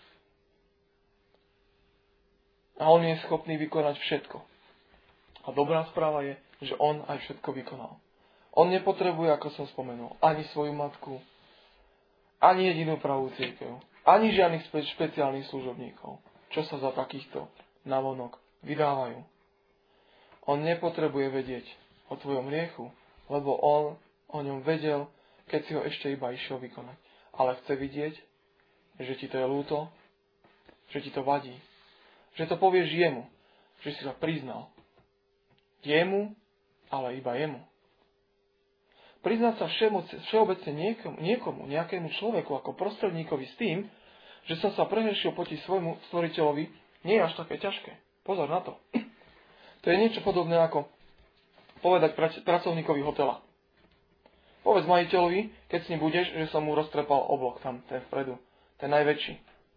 A on je schopný vykonať všetko. A dobrá správa je, že on aj všetko vykonal. On nepotrebuje, ako som spomenul, ani svoju matku, ani jedinú pravú cirkev, ani žiadnych špe- špeciálnych služobníkov, čo sa za takýchto navonok vydávajú. On nepotrebuje vedieť o tvojom hriechu, lebo on o ňom vedel, keď si ho ešte iba išiel vykonať. Ale chce vidieť, že ti to je ľúto, že ti to vadí. Že to povieš jemu. že si sa priznal. Jemu, ale iba jemu. Priznať sa všeobecne niekomu, niekomu, nejakému človeku ako prostredníkovi s tým, že som sa prehrešil proti svojmu stvoriteľovi, nie je až také ťažké. Pozor na to. To je niečo podobné ako povedať pracovníkovi hotela. Povedz majiteľovi, keď s ním budeš, že som mu roztrepal oblok tam, ten vpredu, ten najväčší.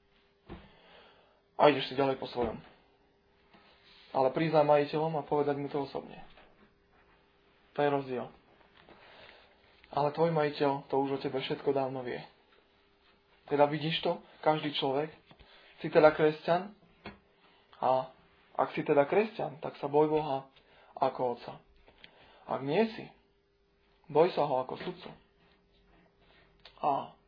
A ideš si ďalej po svojom. Ale priznaj majiteľom a povedať mu to osobne. To je rozdiel. Ale tvoj majiteľ to už o tebe všetko dávno vie. Teda vidíš to, každý človek, si teda kresťan a ak si teda kresťan, tak sa boj Boha ako Otca. Ak nie si, boj sa ho ako sudcu. A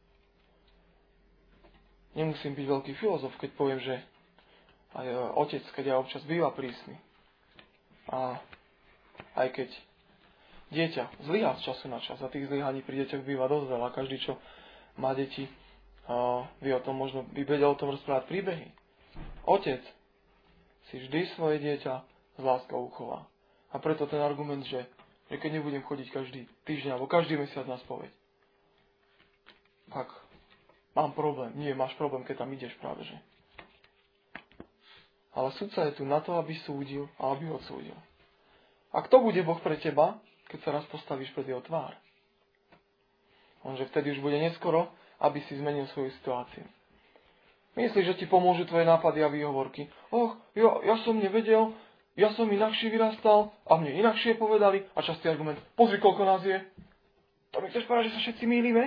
nemusím byť veľký filozof, keď poviem, že aj otec, keď aj občas býva prísny. A aj keď dieťa zlyhá z času na čas, a tých zlyhaní pri deťoch býva dosť veľa. Každý, čo má deti, vie o tom, možno by vedel o tom rozprávať príbehy. Otec si vždy svoje dieťa s láskou uchová. A preto ten argument, že, že keď nebudem chodiť každý týždeň alebo každý mesiac na spoveď, tak mám problém. Nie, máš problém, keď tam ideš práve, že. Ale sudca je tu na to, aby súdil a aby odsúdil. A kto bude Boh pre teba, keď sa raz postavíš pred jeho tvár? Onže vtedy už bude neskoro, aby si zmenil svoju situáciu. Myslíš, že ti pomôžu tvoje nápady a výhovorky? Och, ja, ja som nevedel, ja som inakšie vyrastal a mne inakšie povedali. A častý argument, pozri, koľko nás je. To mi chceš povedať, že sa všetci mýlime?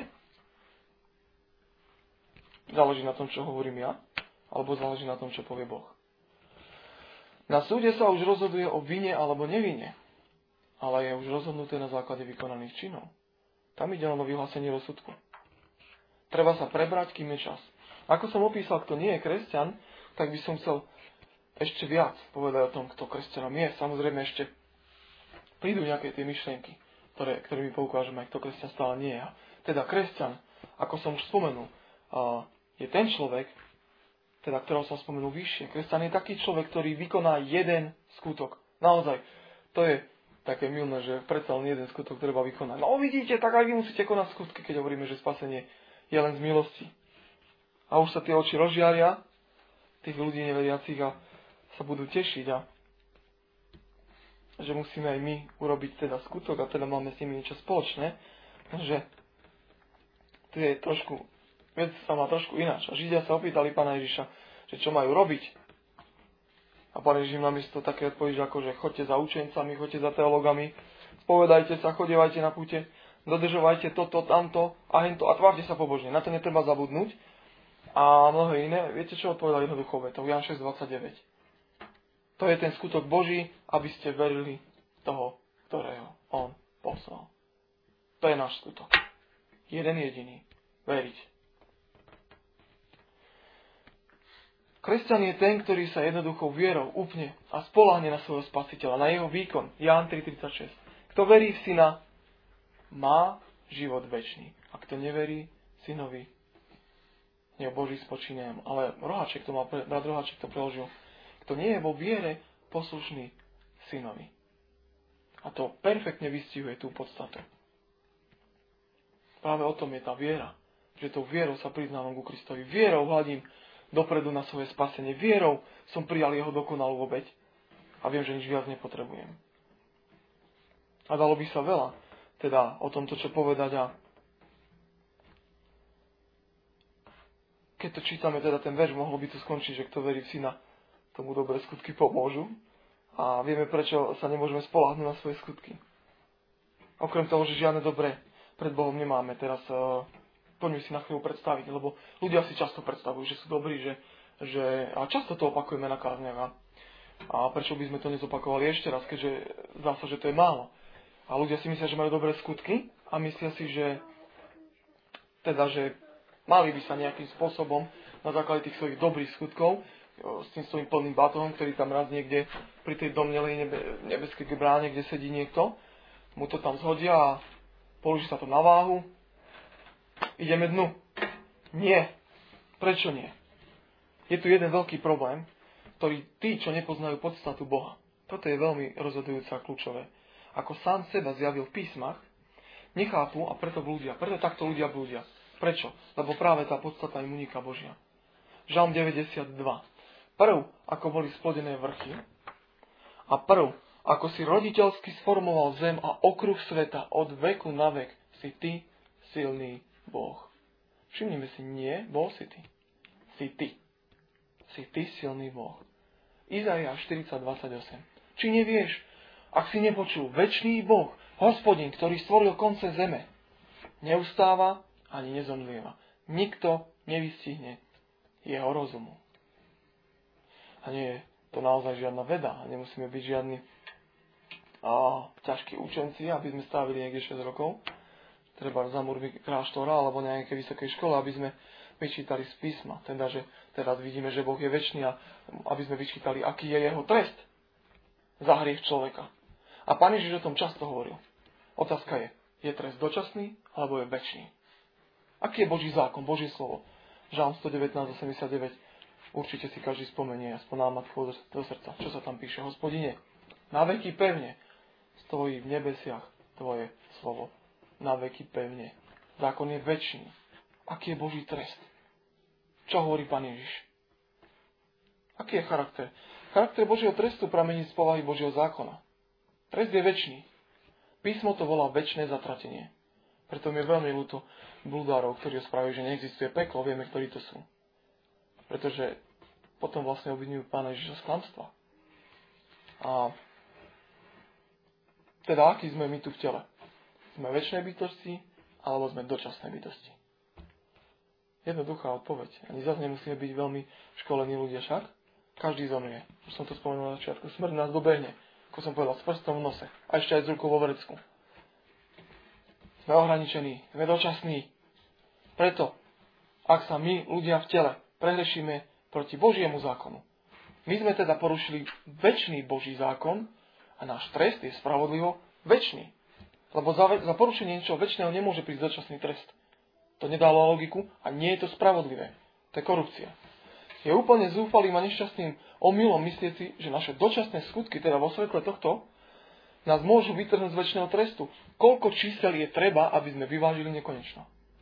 Záleží na tom, čo hovorím ja, alebo záleží na tom, čo povie Boh. Na súde sa už rozhoduje o vine alebo nevine, ale je už rozhodnuté na základe vykonaných činov. Tam ide len o vyhlásenie rozsudku. Treba sa prebrať, kým je čas. Ako som opísal, kto nie je kresťan, tak by som chcel ešte viac povedať o tom, kto kresťanom je. Samozrejme ešte prídu nejaké tie myšlienky, ktoré, ktoré mi poukážeme, kto kresťan stále nie je. Teda kresťan, ako som už spomenul, je ten človek, teda ktorého som spomenul vyššie. Kresťan je taký človek, ktorý vykoná jeden skutok. Naozaj, to je také milné, že predsa len jeden skutok treba vykonať. No vidíte, tak aj vy musíte konať skutky, keď hovoríme, že spasenie je len z milosti. A už sa tie oči rozžiaria, tých ľudí neveriacich, a sa budú tešiť, a že musíme aj my urobiť teda skutok, a teda máme s nimi niečo spoločné, že to je trošku, vec sa má trošku ináč. A Židia sa opýtali Pána Ježiša, že čo majú robiť. A Pán Ježiš im namiesto také odpovedí, ako že choďte za učencami, choďte za teologami, spovedajte sa, chodievajte na púte, dodržovajte toto, tamto a hento a tvárte sa pobožne. Na to netreba zabudnúť. A mnohé iné. Viete, čo odpovedal jednoduchou vetou? Ján šesť dvadsaťdeväť. To je ten skutok Boží, aby ste verili toho, ktorého on poslal. To je náš skutok. Jeden jediný. Veriť. Kresťan je ten, ktorý sa jednoduchou vierou úplne a spoľahne na svojho Spasiteľa, na jeho výkon. Ján tri tridsaťšesť. Kto verí v Syna, má život večný. A kto neverí Synovi, nie Boží spočínem. Ale Roháček to má, brat Roháček to preložil. Kto nie je vo viere poslušný Synovi. A to perfektne vystihuje tú podstatu. Práve o tom je tá viera. Že tou vierou sa priznávam ku Kristovi. Vierou hľadím dopredu na svoje spasenie. Vierou som prijal jeho dokonalú obeť. A viem, že nič viac nepotrebujem. A dalo by sa veľa teda o tomto, čo povedať. A keď to čítame, teda ten verš, mohlo by to skončiť, že kto verí v Syna, tomu dobré skutky pomôžu. A vieme, prečo sa nemôžeme spoľahnúť na svoje skutky. Okrem toho, že žiadne dobré pred Bohom nemáme. Teraz uh, poďme si na chvíľu predstaviť, lebo ľudia si často predstavujú, že sú dobrí, že, že a často to opakujeme na kázniach. A, a prečo by sme to nezopakovali ešte raz, keďže zdá sa, že to je málo. A ľudia si myslia, že majú dobré skutky a myslia si, že teda, že mali by sa nejakým spôsobom na základe tých svojich dobrých skutkov s tým svojím plným batohom, ktorý tam raz niekde pri tej domnelej nebe, nebeskej bráne, kde sedí niekto, mu to tam zhodia a položí sa to na váhu. Ideme dnu. Nie. Prečo nie? Je tu jeden veľký problém, ktorí tí, čo nepoznajú podstatu Boha. Toto je veľmi rozhodujúce a kľúčové. Ako sám seba zjavil v písmach, nechápu a preto blúdia. Preto takto ľudia blúdia. Prečo? Lebo práve tá podstata im uniká Božia. Žalm deväťdesiatdva. Prv, ako boli splodené vrchy, a prv, ako si roditeľsky sformoval zem a okruh sveta od veku na vek, si ty silný Boh. Všimnime si, nie, bol si ty. Si ty. Si ty silný Boh. Izaiáš štyridsať dvadsaťosem. Či nevieš, ak si nepočul, večný Boh, Hospodin, ktorý stvoril konce zeme, neustáva ani nezomlieva. Nikto nevystihne jeho rozumu. A nie je to naozaj žiadna veda. Nemusíme byť žiadni a, ťažkí učenci, aby sme strávili niekde šesť rokov. Treba za múrmi kláštora alebo nejakej vysokej škole, aby sme vyčítali z písma. Teda, že teraz vidíme, že Boh je večný a aby sme vyčítali, aký je jeho trest za hriech človeka. A Pán Ježiš o tom často hovoril. Otázka je, je trest dočasný alebo je večný? Aký je Boží zákon, Božie slovo? Žalm stodevätnásť osemdesiatdeväť. Určite si každý spomenie, aspoň námatku do srdca. Čo sa tam píše? Hospodine, na veky pevne stojí v nebesiach tvoje slovo. Na veky pevne. Zákon je večný. Aký je Boží trest? Čo hovorí Pán Ježiš? Aký je charakter? Charakter Božieho trestu pramení z povahy Božieho zákona. Trest je večný. Písmo to volá večné zatratenie. Preto mi je veľmi ľúto bludárov, ktorí spravujú, že neexistuje peklo, vieme, ktorí to sú. Pretože potom vlastne obvinujú Pána Ježiša z klamstva. A teda, aký sme my tu v tele? Sme večné bytosti, alebo sme dočasné bytosti? Jednoduchá odpoveď. Ani zase nemusíme byť veľmi školení ľudia však. Každý zomrie. Už som to spomenul na začiatku. Smrť nás dobehne. Ako som povedal, s prstom v nose. A ešte aj z rukou vo vrecku. Sme ohraničení. Sme dočasní. Preto, ak sa my, ľudia v tele, prehrešíme proti Božiemu zákonu. My sme teda porušili večný Boží zákon a náš trest je spravodlivo večný. Lebo za, za porušenie niečoho večného nemôže prísť dočasný trest. To nedalo logiku a nie je to spravodlivé. To je korupcia. Je úplne zúfalým a nešťastným omylom myslieť si, že naše dočasné skutky, teda vo svetle tohto, nás môžu vytrhnúť z večného trestu. Koľko čísel je treba, aby sme vyvážili nekonečno?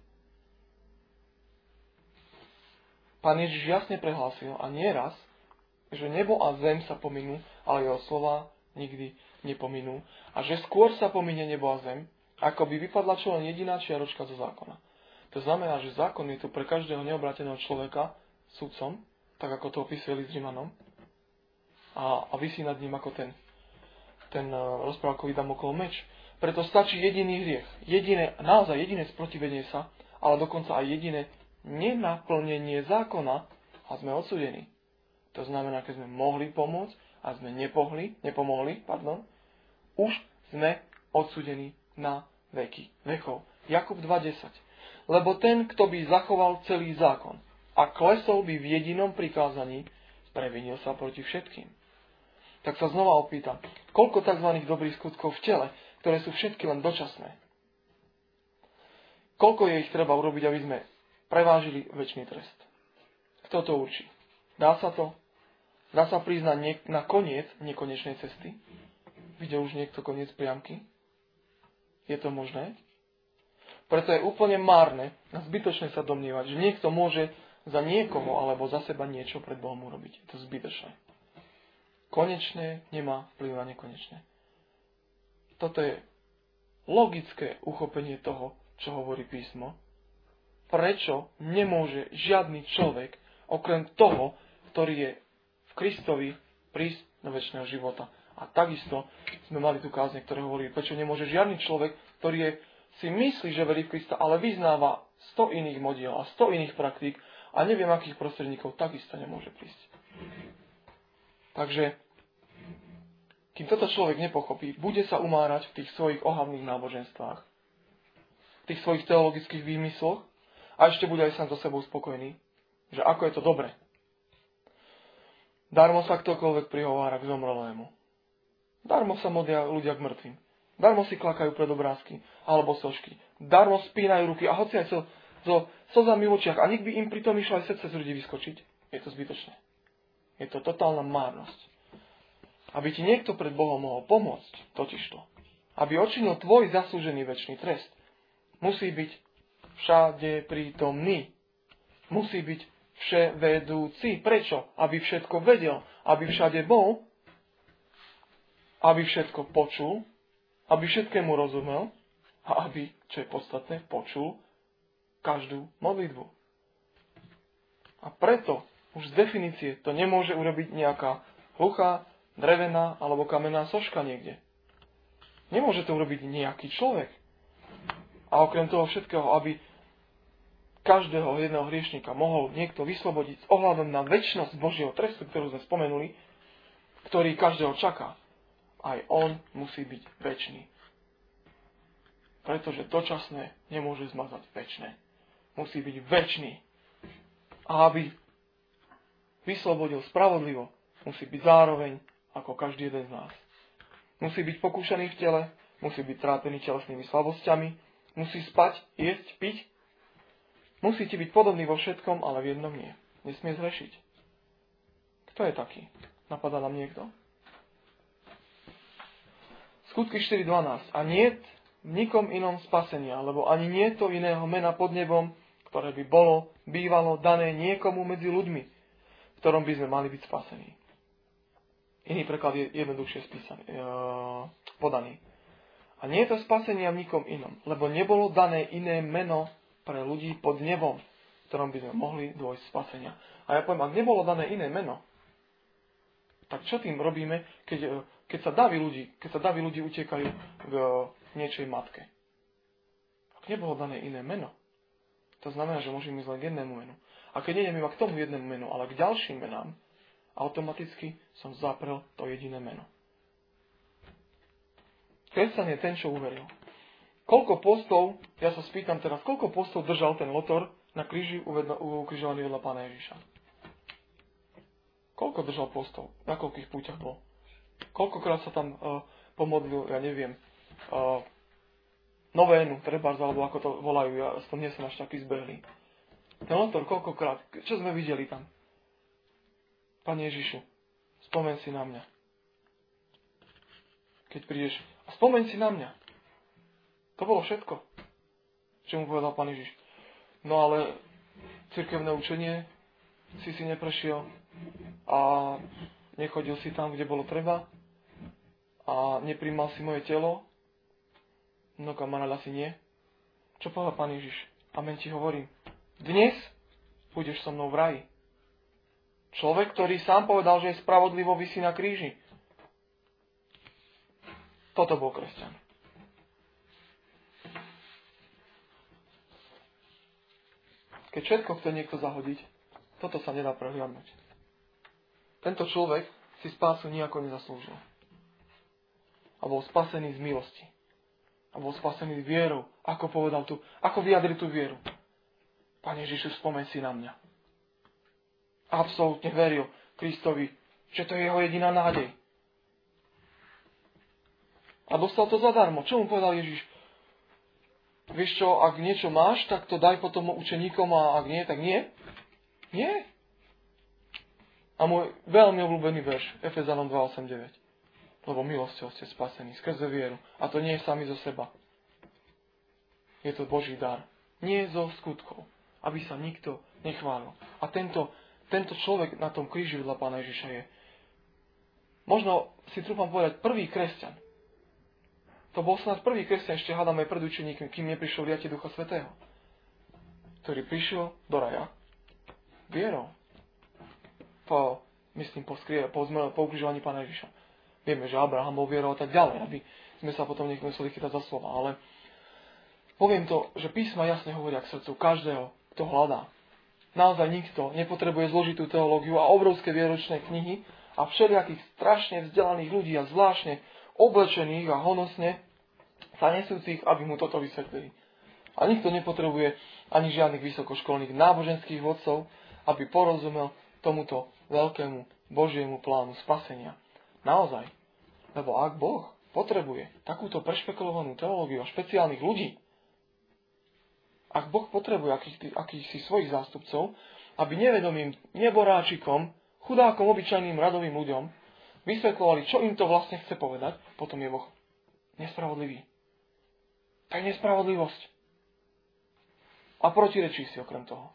Pán Ježiš jasne prehlásil, a nie raz, že nebo a zem sa pominú, ale jeho slova nikdy nepominú. A že skôr sa pominie nebo a zem, ako by vypadla čo len jediná čiaročka zo zákona. To znamená, že zákon je tu pre každého neobráteného človeka sudcom, tak ako to opisuje list Rimanom, a, a visí nad ním ako ten, ten uh, rozprávkový Damoklov meč. Preto stačí jediný hriech, jediné, naozaj jediné sprotivenie sa, ale dokonca aj jediné nenaplnenie zákona a sme odsúdení. To znamená, keď sme mohli pomôcť a sme nepohli, nepomohli, pardon, už sme odsúdení na veky vekov. Jakub dva desať. Lebo ten, kto by zachoval celý zákon a klesol by v jedinom prikázaní, previnil sa proti všetkým. Tak sa znova opýtam, koľko tzv. Dobrých skutkov v tele, ktoré sú všetky len dočasné? Koľko je ich treba urobiť, aby sme prevážili večný trest? Kto to určí? Dá sa to? Dá sa prísť na, niek- na koniec nekonečnej cesty? Videl už niekto koniec priamky? Je to možné? Preto je úplne márne a zbytočné sa domnievať, že niekto môže za niekoho alebo za seba niečo pred Bohom urobiť. Je to zbytočné. Konečné nemá vplyv na nekonečné. Toto je logické uchopenie toho, čo hovorí písmo. Prečo nemôže žiadny človek, okrem toho, ktorý je v Kristovi, prísť do večného života. A takisto sme mali tu kázne, ktoré hovorí, prečo nemôže žiadny človek, ktorý je, si myslí, že verí v Krista, ale vyznáva sto iných modiel a sto iných praktík a neviem akých prostredníkov, takisto nemôže prísť. Takže, kým toto človek nepochopí, bude sa umárať v tých svojich ohavných náboženstvách, v tých svojich teologických výmysloch a ešte bude aj sám so sebou spokojný, že ako je to dobre. Darmo sa ktokoľvek prihovára k zomrelému. Darmo sa modlia ľudia k mŕtvým. Darmo si klakajú pred obrázky alebo sošky. Darmo spínajú ruky a hoci aj so, so slzami v očiach a nik by im pritom išlo aj srdce z ľudí vyskočiť. Je to zbytočné. Je to totálna márnosť. Aby ti niekto pred Bohom mohol pomôcť, totižto, aby odčinil tvoj zaslúžený večný trest, musí byť všade prítomný. Musí byť vševedúci. Prečo? Aby všetko vedel, aby všade bol, aby všetko počul, aby všetkému rozumel a aby, čo je podstatné, počul každú modlitbu. A preto už z definície to nemôže urobiť nejaká hluchá, drevená alebo kamenná soška niekde. Nemôže to urobiť nejaký človek. A okrem toho všetkého, aby každého jedného hriešnika mohol niekto vyslobodiť s ohľadom na večnosť Božieho trestu, ktorú sme spomenuli, ktorý každého čaká, aj on musí byť večný. Pretože dočasné nemôže zmazať večné. Musí byť večný. A aby vyslobodil spravodlivo, musí byť zároveň ako každý jeden z nás. Musí byť pokúšaný v tele, musí byť trápený telesnými slabosťami, musí spať, jesť, piť. Musí ti byť podobný vo všetkom, ale v jednom nie. Nesmie zrešiť. Kto je taký? Napadá nám niekto? Skutky štyri dvanásť. A niet v nikom inom spasenia, lebo ani nie to iného mena pod nebom, ktoré by bolo, bývalo dané niekomu medzi ľuďmi, v ktorom by sme mali byť spasení. Iný preklad je jednoduchšie spísaný, e, podaný. A nie je to spasenia v nikom inom, lebo nebolo dané iné meno pre ľudí pod nebom, v ktorom by sme mohli dôjsť spasenia. A ja poviem, ak nebolo dané iné meno, tak čo tým robíme, keď, keď sa davy ľudí, keď sa davy ľudí utekajú k niečej matke? Ak nebolo dané iné meno, to znamená, že môžeme ísť len k jednému menu. A keď nejdem iba k tomu jednému menu, ale k ďalším menám, automaticky som zaprel to jediné meno. Kresťan je ten, čo uveril. Koľko postov, ja sa spýtam teraz, koľko postov držal ten lotor na kríži ukrižovaný vedľa Pána Ježiša? Koľko držal postov? Na koľkých púťach bol? Koľkokrát sa tam uh, pomodlil, ja neviem, uh, novénu, trebárs, alebo ako to volajú, ja som nie som až taký zbehlý. Ten lotor, koľkokrát, čo sme videli tam? Pane Ježišu, spomeň si na mňa. Keď prídeš, a spomeň si na mňa. To bolo všetko, čo mu povedal Pán Ježiš. No ale cirkevné učenie si si neprešiel a nechodil si tam, kde bolo treba a nepríjmal si moje telo. No kamaráda si nie. Čo povedal Pán Ježiš? Amen ti hovorím. Dnes budeš so mnou v raji. Človek, ktorý sám povedal, že je spravodlivo, visí na kríži. Toto bol kresťan. Keď všetko chce niekto zahodiť, toto sa nedá prehliadnúť. Tento človek si spásu nejako nezaslúžil. A bol spasený z milosti. A bol spasený z vierou. Ako povedal tu, ako vyjadri tú vieru. Pane Ježišu, spomeň si na mňa. Absolútne veril Kristovi, že to je jeho jediná nádej. A dostal to zadarmo. Čo mu povedal Ježiš? Vieš čo, ak niečo máš, tak to daj potom učeníkom a ak nie, tak nie. Nie. A môj veľmi obľúbený verš, Efezanom dva osem deväť. Lebo milosťou ste spasení skrze vieru. A to nie je sami zo seba. Je to Boží dar. Nie zo skutkov. Aby sa nikto nechválil. A tento, tento človek na tom kríži vedľa Pána Ježiša je, možno si trúfam povedať, prvý kresťan. To bol snad prvý kresťan, ešte hádam aj pred učeníkmi, kým neprišiel vliatie Ducha Svätého. Ktorý prišiel do raja vierou. Po, myslím, po, skrie, po, po ukrižovaní Pána Ježiša. Vieme, že Abraham bol vierou a tak ďalej, aby sme sa potom niekto museli chytať za slova. Ale poviem to, že písma jasne hovoria k srdcu každého, kto hľadá. Naozaj nikto nepotrebuje zložitú teológiu a obrovské vieročné knihy a všelijakých strašne vzdelaných ľudí a zvláštne oblečených a honosne sa nesúcich, aby mu toto vysvetlili. A nikto nepotrebuje ani žiadnych vysokoškolných náboženských vodcov, aby porozumel tomuto veľkému Božiemu plánu spasenia. Naozaj. Lebo ak Boh potrebuje takúto prešpekulovanú teológiu a špeciálnych ľudí, ak Boh potrebuje akých, akýchsi svojich zástupcov, aby nevedomým neboráčikom chudákom, obyčajným, radovým ľuďom, vysvetľovali, čo im to vlastne chce povedať, potom je Boh nespravodlivý. To je nespravodlivosť. A protirečí si okrem toho.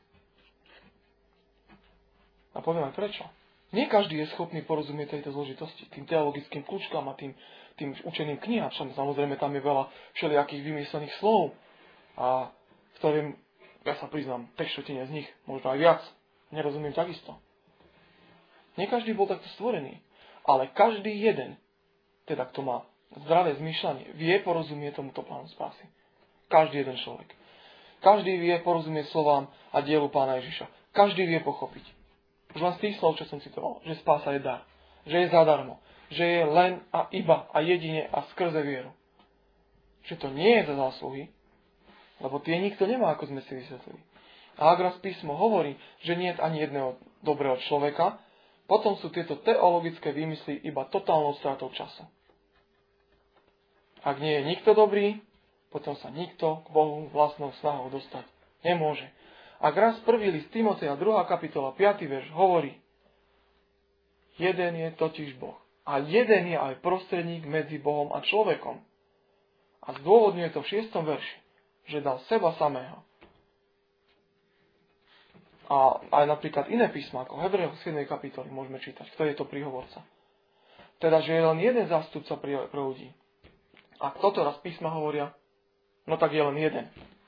A poviem aj prečo. Nie každý je schopný porozumieť tejto zložitosti, tým teologickým kľúčkam a tým, tým učeným knihám. Samozrejme, tam je veľa všelijakých vymyslených slov. A ktorým, ja sa priznám, treštotine z nich, možno aj viac, nerozumiem takisto. Nie každý bol takto stvorený. Ale každý jeden, teda kto má zdravé zmýšľanie, vie porozumieť tomuto plánu spásy. Každý jeden človek. Každý vie porozumieť slovám a dielu Pána Ježiša. Každý vie pochopiť. Už len z tých slov, čo som citoval, že spása je dar. Že je zadarmo. Že je len a iba a jedine a skrze vieru. Že to nie je za zásluhy, lebo tie nikto nemá, ako sme si vysvetlili. A ak raz písmo hovorí, že nie je ani jedného dobrého človeka, potom sú tieto teologické výmysly iba totálnou stratou času. Ak nie je nikto dobrý, potom sa nikto k Bohu vlastnou snahou dostať nemôže. Ak raz prvý list Timoteja, druhá kapitola, piaty verš hovorí, jeden je totiž Boh a jeden je aj prostredník medzi Bohom a človekom. A zdôvodňuje to v šiestom verši, že dal seba samého. A aj napríklad iné písma, ako Hebrejov siedmej kapitoly, môžeme čítať, kto je to príhovorca. Teda, že je len jeden zástupca pre ľudí. A kto to raz písma hovoria? No tak je len jeden.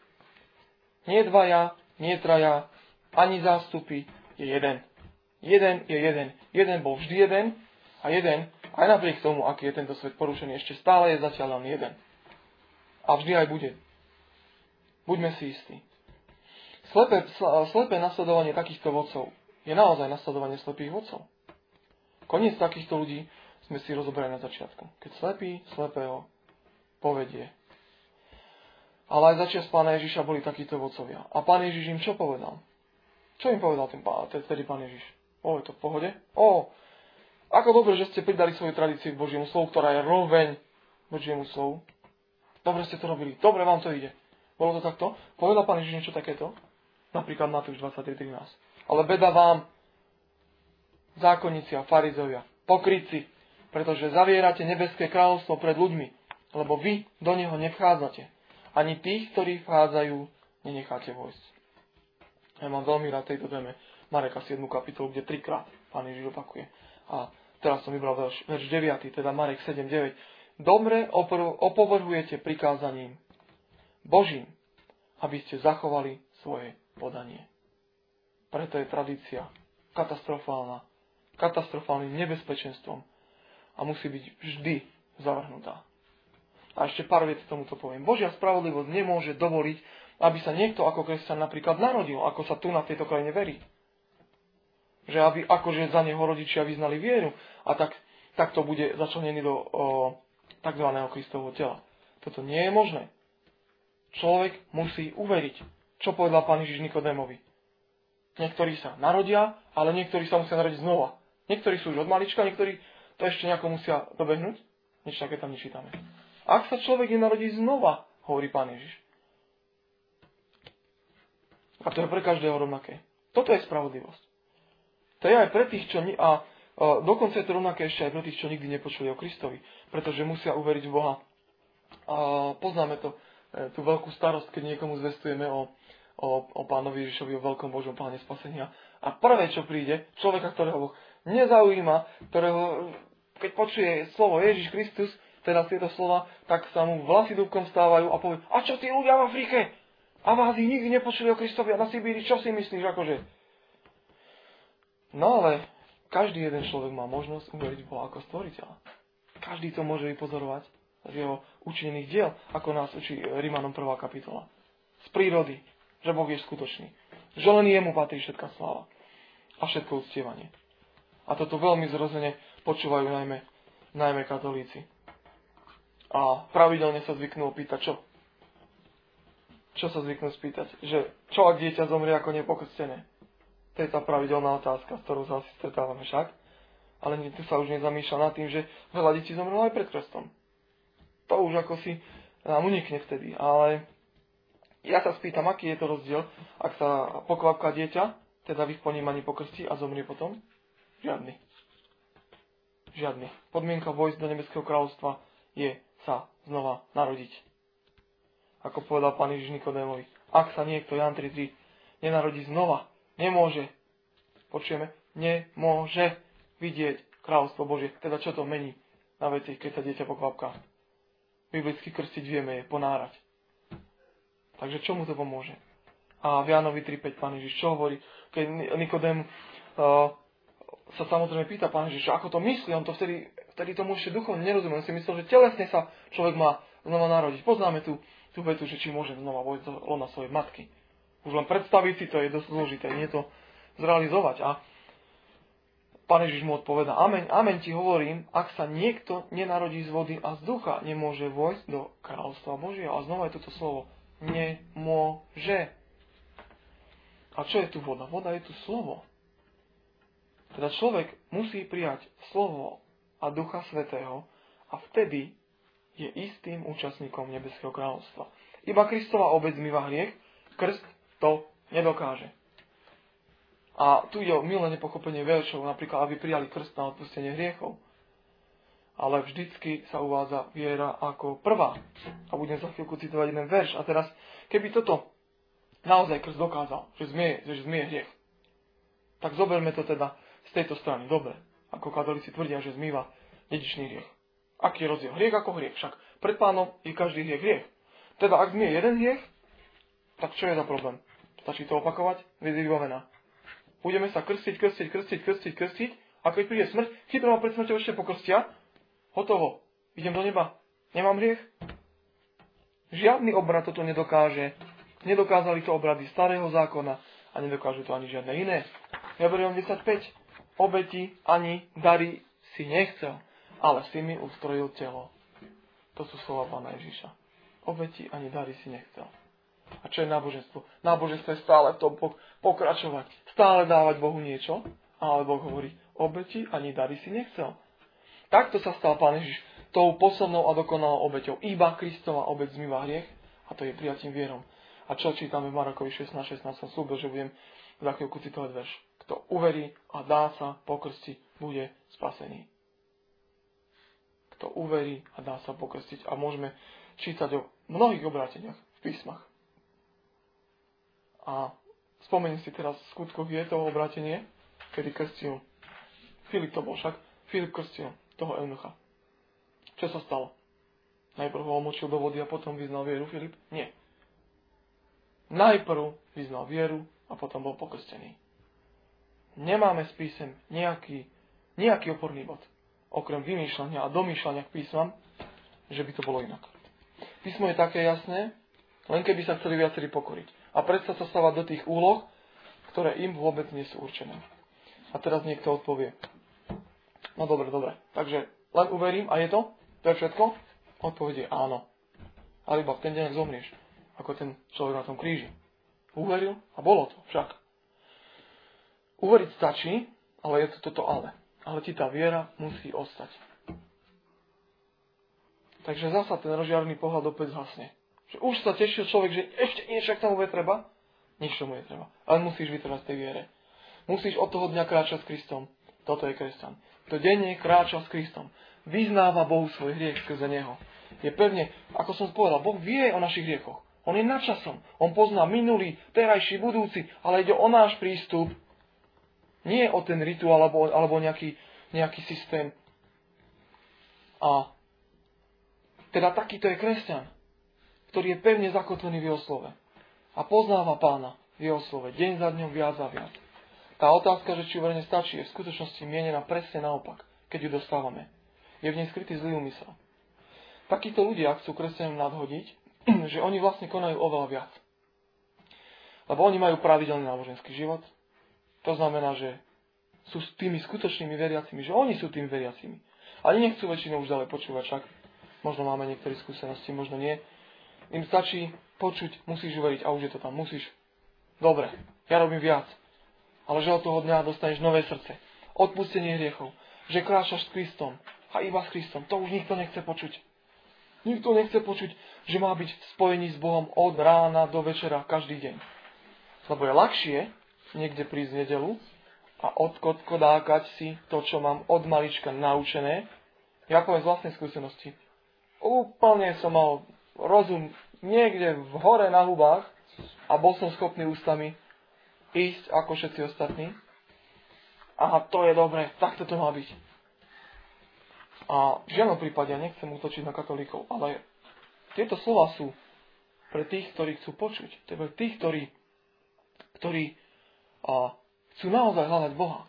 Nie dvaja, nie traja, ani zástupy, je jeden. Jeden je jeden. Jeden bol vždy jeden a jeden, aj napriek tomu, aký je tento svet porušený, ešte stále je zatiaľ len jeden. A vždy aj bude. Buďme si istí. Slepé, slepé nasledovanie takýchto vodcov je naozaj nasledovanie slepých vodcov. Koniec takýchto ľudí sme si rozoberali na začiatku. Keď slepý slepého povedie. Ale aj začias Pána Ježiša boli takíto vodcovia. A Pán Ježiš im čo povedal? Čo im povedal ten pán, tedy Pán Ježiš? O, je to v pohode? O, ako dobre, že ste pridali svoju tradíciu k Božiemu slovu, ktorá je roveň Božiemu slovu. Dobre ste to robili. Dobre vám to ide. Bolo to takto? Povedal Pán Ježiš niečo takéto? Napríklad Matúš dvadsaťtri trinásť. Ale beda vám, zákonníci a farizovia, pokrytci, pretože zavierate nebeské kráľovstvo pred ľuďmi, lebo vy do neho nevchádzate. Ani tých, ktorí vchádzajú, nenecháte vojsť. Ja mám veľmi rád tejto téme Mareka siedmu kapitolu, kde trikrát Pán Ježiš opakuje. A teraz som vybral verš, verš deviaty, teda Marek sedem deväť. Dobre opovrhujete prikázaním Božím, aby ste zachovali svoje podanie. Preto je tradícia katastrofálna, katastrofálnym nebezpečenstvom a musí byť vždy zavrhnutá. A ešte pár viec tomuto poviem. Božia spravodlivosť nemôže dovoliť, aby sa niekto ako kresťan napríklad narodil, ako sa tu na tejto krajine verí. Že aby akože za neho rodičia vyznali vieru a tak, tak to bude začlenený do o, tzv. Kristovho tela. Toto nie je možné. Človek musí uveriť, čo povedal Pán Ježiš Nikodémovi. Niektorí sa narodia, ale niektorí sa musia narodiť znova. Niektorí sú už od malička, niektorí to ešte nejako musia dobehnúť. Nič také tam nečítame. Ak sa človek nenarodí znova, hovorí Pán Ježiš. A to je pre každého rovnaké. Toto je spravodlivosť. To je aj pre tých, čo... Ni- a, a dokonca je to rovnaké ešte aj pre tých, čo nikdy nepočuli o Kristovi. Pretože musia uveriť v Boha. A poznáme to, tú veľkú starosť, keď niekomu zvestujeme o, o, o Pánovi Ježišovi, o veľkom Božom pláne spasenia. A prvé, čo príde, človeka, ktorého Boh nezaujíma, ktorého, keď počuje slovo Ježiš Kristus, teda tieto slova, tak sa mu vlasy dúbkom stávajú a povie, a čo tí ľudia v Afrike? A v Ázii nikdy nepočuli o Kristovi a na Sibíri, čo si myslíš, akože? No ale každý jeden človek má možnosť uveriť v Boha ako stvoriteľa. Každý to môže vypozorovať z jeho učinených diel, ako nás učí Rimanom prvá kapitola. Z prírody, že Boh je skutočný. Že len jemu patrí všetká sláva a všetko uctievanie. A toto veľmi zrozene počúvajú najmä, najmä katolíci. A pravidelne sa zvyknú opýtať, čo? Čo sa zvyknú spýtať? Že čo ak dieťa zomrie ako nepokrstené? To je tá pravidelná otázka, s ktorou sa asi stretávame však. Ale tu sa už nezamýšľa nad tým, že veľa detí zomrelo aj pred krstom. To už ako si nám unikne vtedy. Ale ja sa spýtam, aký je to rozdiel, ak sa pokvapká dieťa, teda v ich ponímaní pokrstí a zomrie potom? Žiadny. Žiadny. Podmienka vojsť do nebeského kráľovstva je sa znova narodiť. Ako povedal Pán Ježiš Nikodémovi, ak sa niekto, Ján tri tri, nenarodí znova, nemôže, počujeme, nemôže vidieť kráľovstvo Božie. Teda čo to mení na veci, keď sa dieťa pokvapká? Biblicky krstiť vieme je ponárať. Takže čo mu to pomôže? A v Jánovi tri päť Pán Ježiš čo hovorí? Keď Nikodém uh, sa samozrejme pýta Pán Ježiš, ako to myslí, on to vtedy, vtedy tomu ešte duchovne nerozumie. On si myslel, že telesne sa človek má znova narodiť. Poznáme tú, tú vetu, že či môže znova vojsť do lona svojej matky. Už len predstaviť si to je dosť zložité, nie to zrealizovať. A Pán Ježiš mu odpovedá, ameň, ameň ti hovorím, ak sa niekto nenarodí z vody a z ducha, nemôže vojsť do kráľovstva Božieho. A znova je toto slovo, nemôže. A čo je tu voda? Voda je tu slovo. Teda človek musí prijať slovo a Ducha Svätého a vtedy je istým účastníkom nebeského kráľovstva. Iba Kristova obeť zmýva hriech, krst to nedokáže. A tu je o milé nepochopenie veršov, napríklad, aby prijali krst na odpustenie hriechov. Ale vždycky sa uvádza viera ako prvá. A budem za chvíľku citovať jeden verš. A teraz, keby toto naozaj krst dokázal, že zmie, že zmie hriech, tak zoberme to teda z tejto strany. Dobre, ako katolíci tvrdia, že zmýva dedičný hriech. Aký je rozdiel? Hriech ako hriech. Však pred Pánom je každý hriech hriech. Teda, ak zmie jeden hriech, tak čo je za problém? Stačí to opakovať? Vec je vybavená. Budeme sa krstiť, krstiť, krstiť, krstiť, krstiť. A keď príde smrť, chytro ma pred smrťou ešte pokrstia. Hotovo. Idem do neba. Nemám hriech? Žiadny obrad toto nedokáže. Nedokázali to obrady starého zákona a nedokážu to ani žiadne iné. Hebrejom desať päť. Obeti ani dary si nechcel, ale si mi ustrojil telo. To sú slova Pána Ježiša. Obeti ani dary si nechcel. A čo je náboženstvo? Náboženstvo je stále v tom pokračovať. Stále dávať Bohu niečo, ale Boh hovorí, obeti ani dary si nechcel. Takto sa stal Pán Ježiš tou poslednou a dokonalou obeťou. Iba Kristova obeť zmýva hriech a to je prijatím vierom. A čo čítame v Markovi šestnásť šestnásť, som slúbil, že budem za chvíľku citovať verš. Kto uverí a dá sa pokrstiť, bude spasený. Kto uverí a dá sa pokrstiť. A môžeme čítať o mnohých obráteniach v písmach. A spomeniem si teraz v skutkoch je to obrátenie, kedy krstil. Filip to bol však. Filip krstil toho eunucha. Čo sa stalo? Najprv ho omočil do vody a potom vyznal vieru Filip? Nie. Najprv vyznal vieru a potom bol pokrstený. Nemáme z písem nejaký, nejaký oporný bod, okrem vymýšľania a domýšľania k písmam, že by to bolo inak. Písmo je také jasné, len keby sa chceli viacerí pokoriť. A predsa sa stávať do tých úloh, ktoré im vôbec nie sú určené. A teraz niekto odpovie. No dobre, dobre. Takže len uverím a je to? To je všetko? Odpoveď je áno. Ale iba v ten deň zomrieš. Ako ten človek na tom kríži. Uveril a bolo to však. Uveriť stačí, ale je to toto ale. Ale ti tá viera musí ostať. Takže zasa ten rozžiarený pohľad opäť zhasne. Že už sa tešil človek, že ešte niečo k tomu bude treba. Nič tomu je treba. Ale musíš vytrvať v tej viere. Musíš od toho dňa kráčať s Kristom. Toto je kresťan. To denne kráča s Kristom. Vyznáva Bohu svoj hriech skrze Neho. Je pevne, ako som povedal, Boh vie o našich hriechoch. On je nadčasom. On pozná minulý, terajší, budúci, ale ide o náš prístup. Nie o ten rituál alebo, alebo nejaký, nejaký systém. A teda takýto je kresťan, ktorý je pevne zakotvený v jeho slove. A poznáva Pána v jeho slove. Deň za dňom viac a viac. Tá otázka, že či uverenie stačí, je v skutočnosti mienená presne naopak, keď ju dostávame. Je v nej skrytý zlý úmysel. Takíto ľudia chcú kresťanom nadhodiť, že oni vlastne konajú oveľa viac. Lebo oni majú pravidelný náboženský život. To znamená, že sú s tými skutočnými veriacimi, že oni sú tými veriacimi. Ani nechcú väčšinou už ďalej počúvať, však možno máme niektoré skúsenosti, možno nie. Im stačí počuť, musíš uveriť a už je to tam, musíš. Dobre, ja robím viac. Ale že od toho dňa dostaneš nové srdce. Odpustenie hriechov. Že kráčaš s Kristom. A iba s Kristom. To už nikto nechce počuť. Nikto nechce počuť, že má byť v spojení s Bohom od rána do večera každý deň. Lebo je ľahšie niekde prísť v nedelu a odkodákať si to, čo mám od malička naučené. Ja poviem z vlastnej skúsenosti. Úplne som mal rozum niekde v hore na hubách a bol som schopný ústami ísť ako všetci ostatní. Aha, to je dobré, takto to má byť. A v žiadnom prípade ja nechcem útočiť na katolíkov, ale tieto slova sú pre tých, ktorí chcú počuť. To je pre tých, ktorí, ktorí a, chcú naozaj hľadať Boha.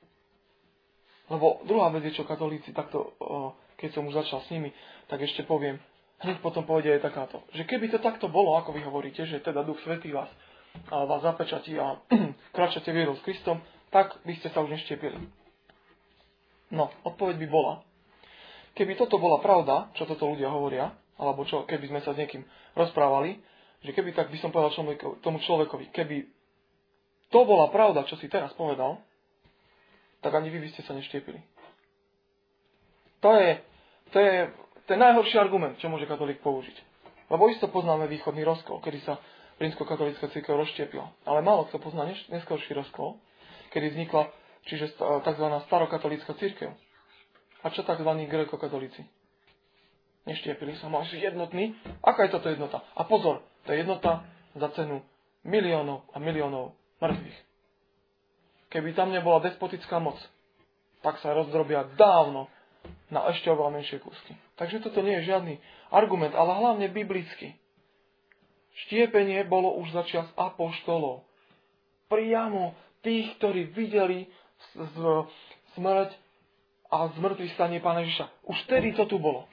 Lebo druhá vec je, čo katolíci, takto, a, keď som už začal s nimi, tak ešte poviem, hneď potom povedia je takáto, že keby to takto bolo, ako vy hovoríte, že teda Duch Svätý vás, a, vás zapečatí a kráčate vierou s Kristom, tak by ste sa už neštiepili. No, odpoveď by bola, keby toto bola pravda, čo toto ľudia hovoria, alebo čo, keby sme sa s niekým rozprávali, že keby tak by som povedal človeku, tomu človekovi, keby to bola pravda, čo si teraz povedal, tak ani vy by ste sa neštiepili. To je, to je ten najhorší argument, čo môže katolík použiť. Lebo isto poznáme východný rozkol, kedy sa rímskokatolícka cirkev rozštiepila. Ale málo kto pozná neskorší rozkol, kedy vznikla, čiže tzv. Starokatolícka cirkev. A čo tzv. Grékokatolíci? Neštiepili sa, mali si jednotní. Aká je toto jednota? A pozor, to je jednota za cenu miliónov a miliónov mŕtvych. Keby tam nebola despotická moc, tak sa rozdrobia dávno na ešte oveľa menšie kúsky. Takže toto nie je žiadny argument, ale hlavne biblický. Štiepenie bolo už začias apoštolov. Priamo tých, ktorí videli z, z, smrť a zmrtvých stanie Pána Ježiša. Už vtedy to tu bolo.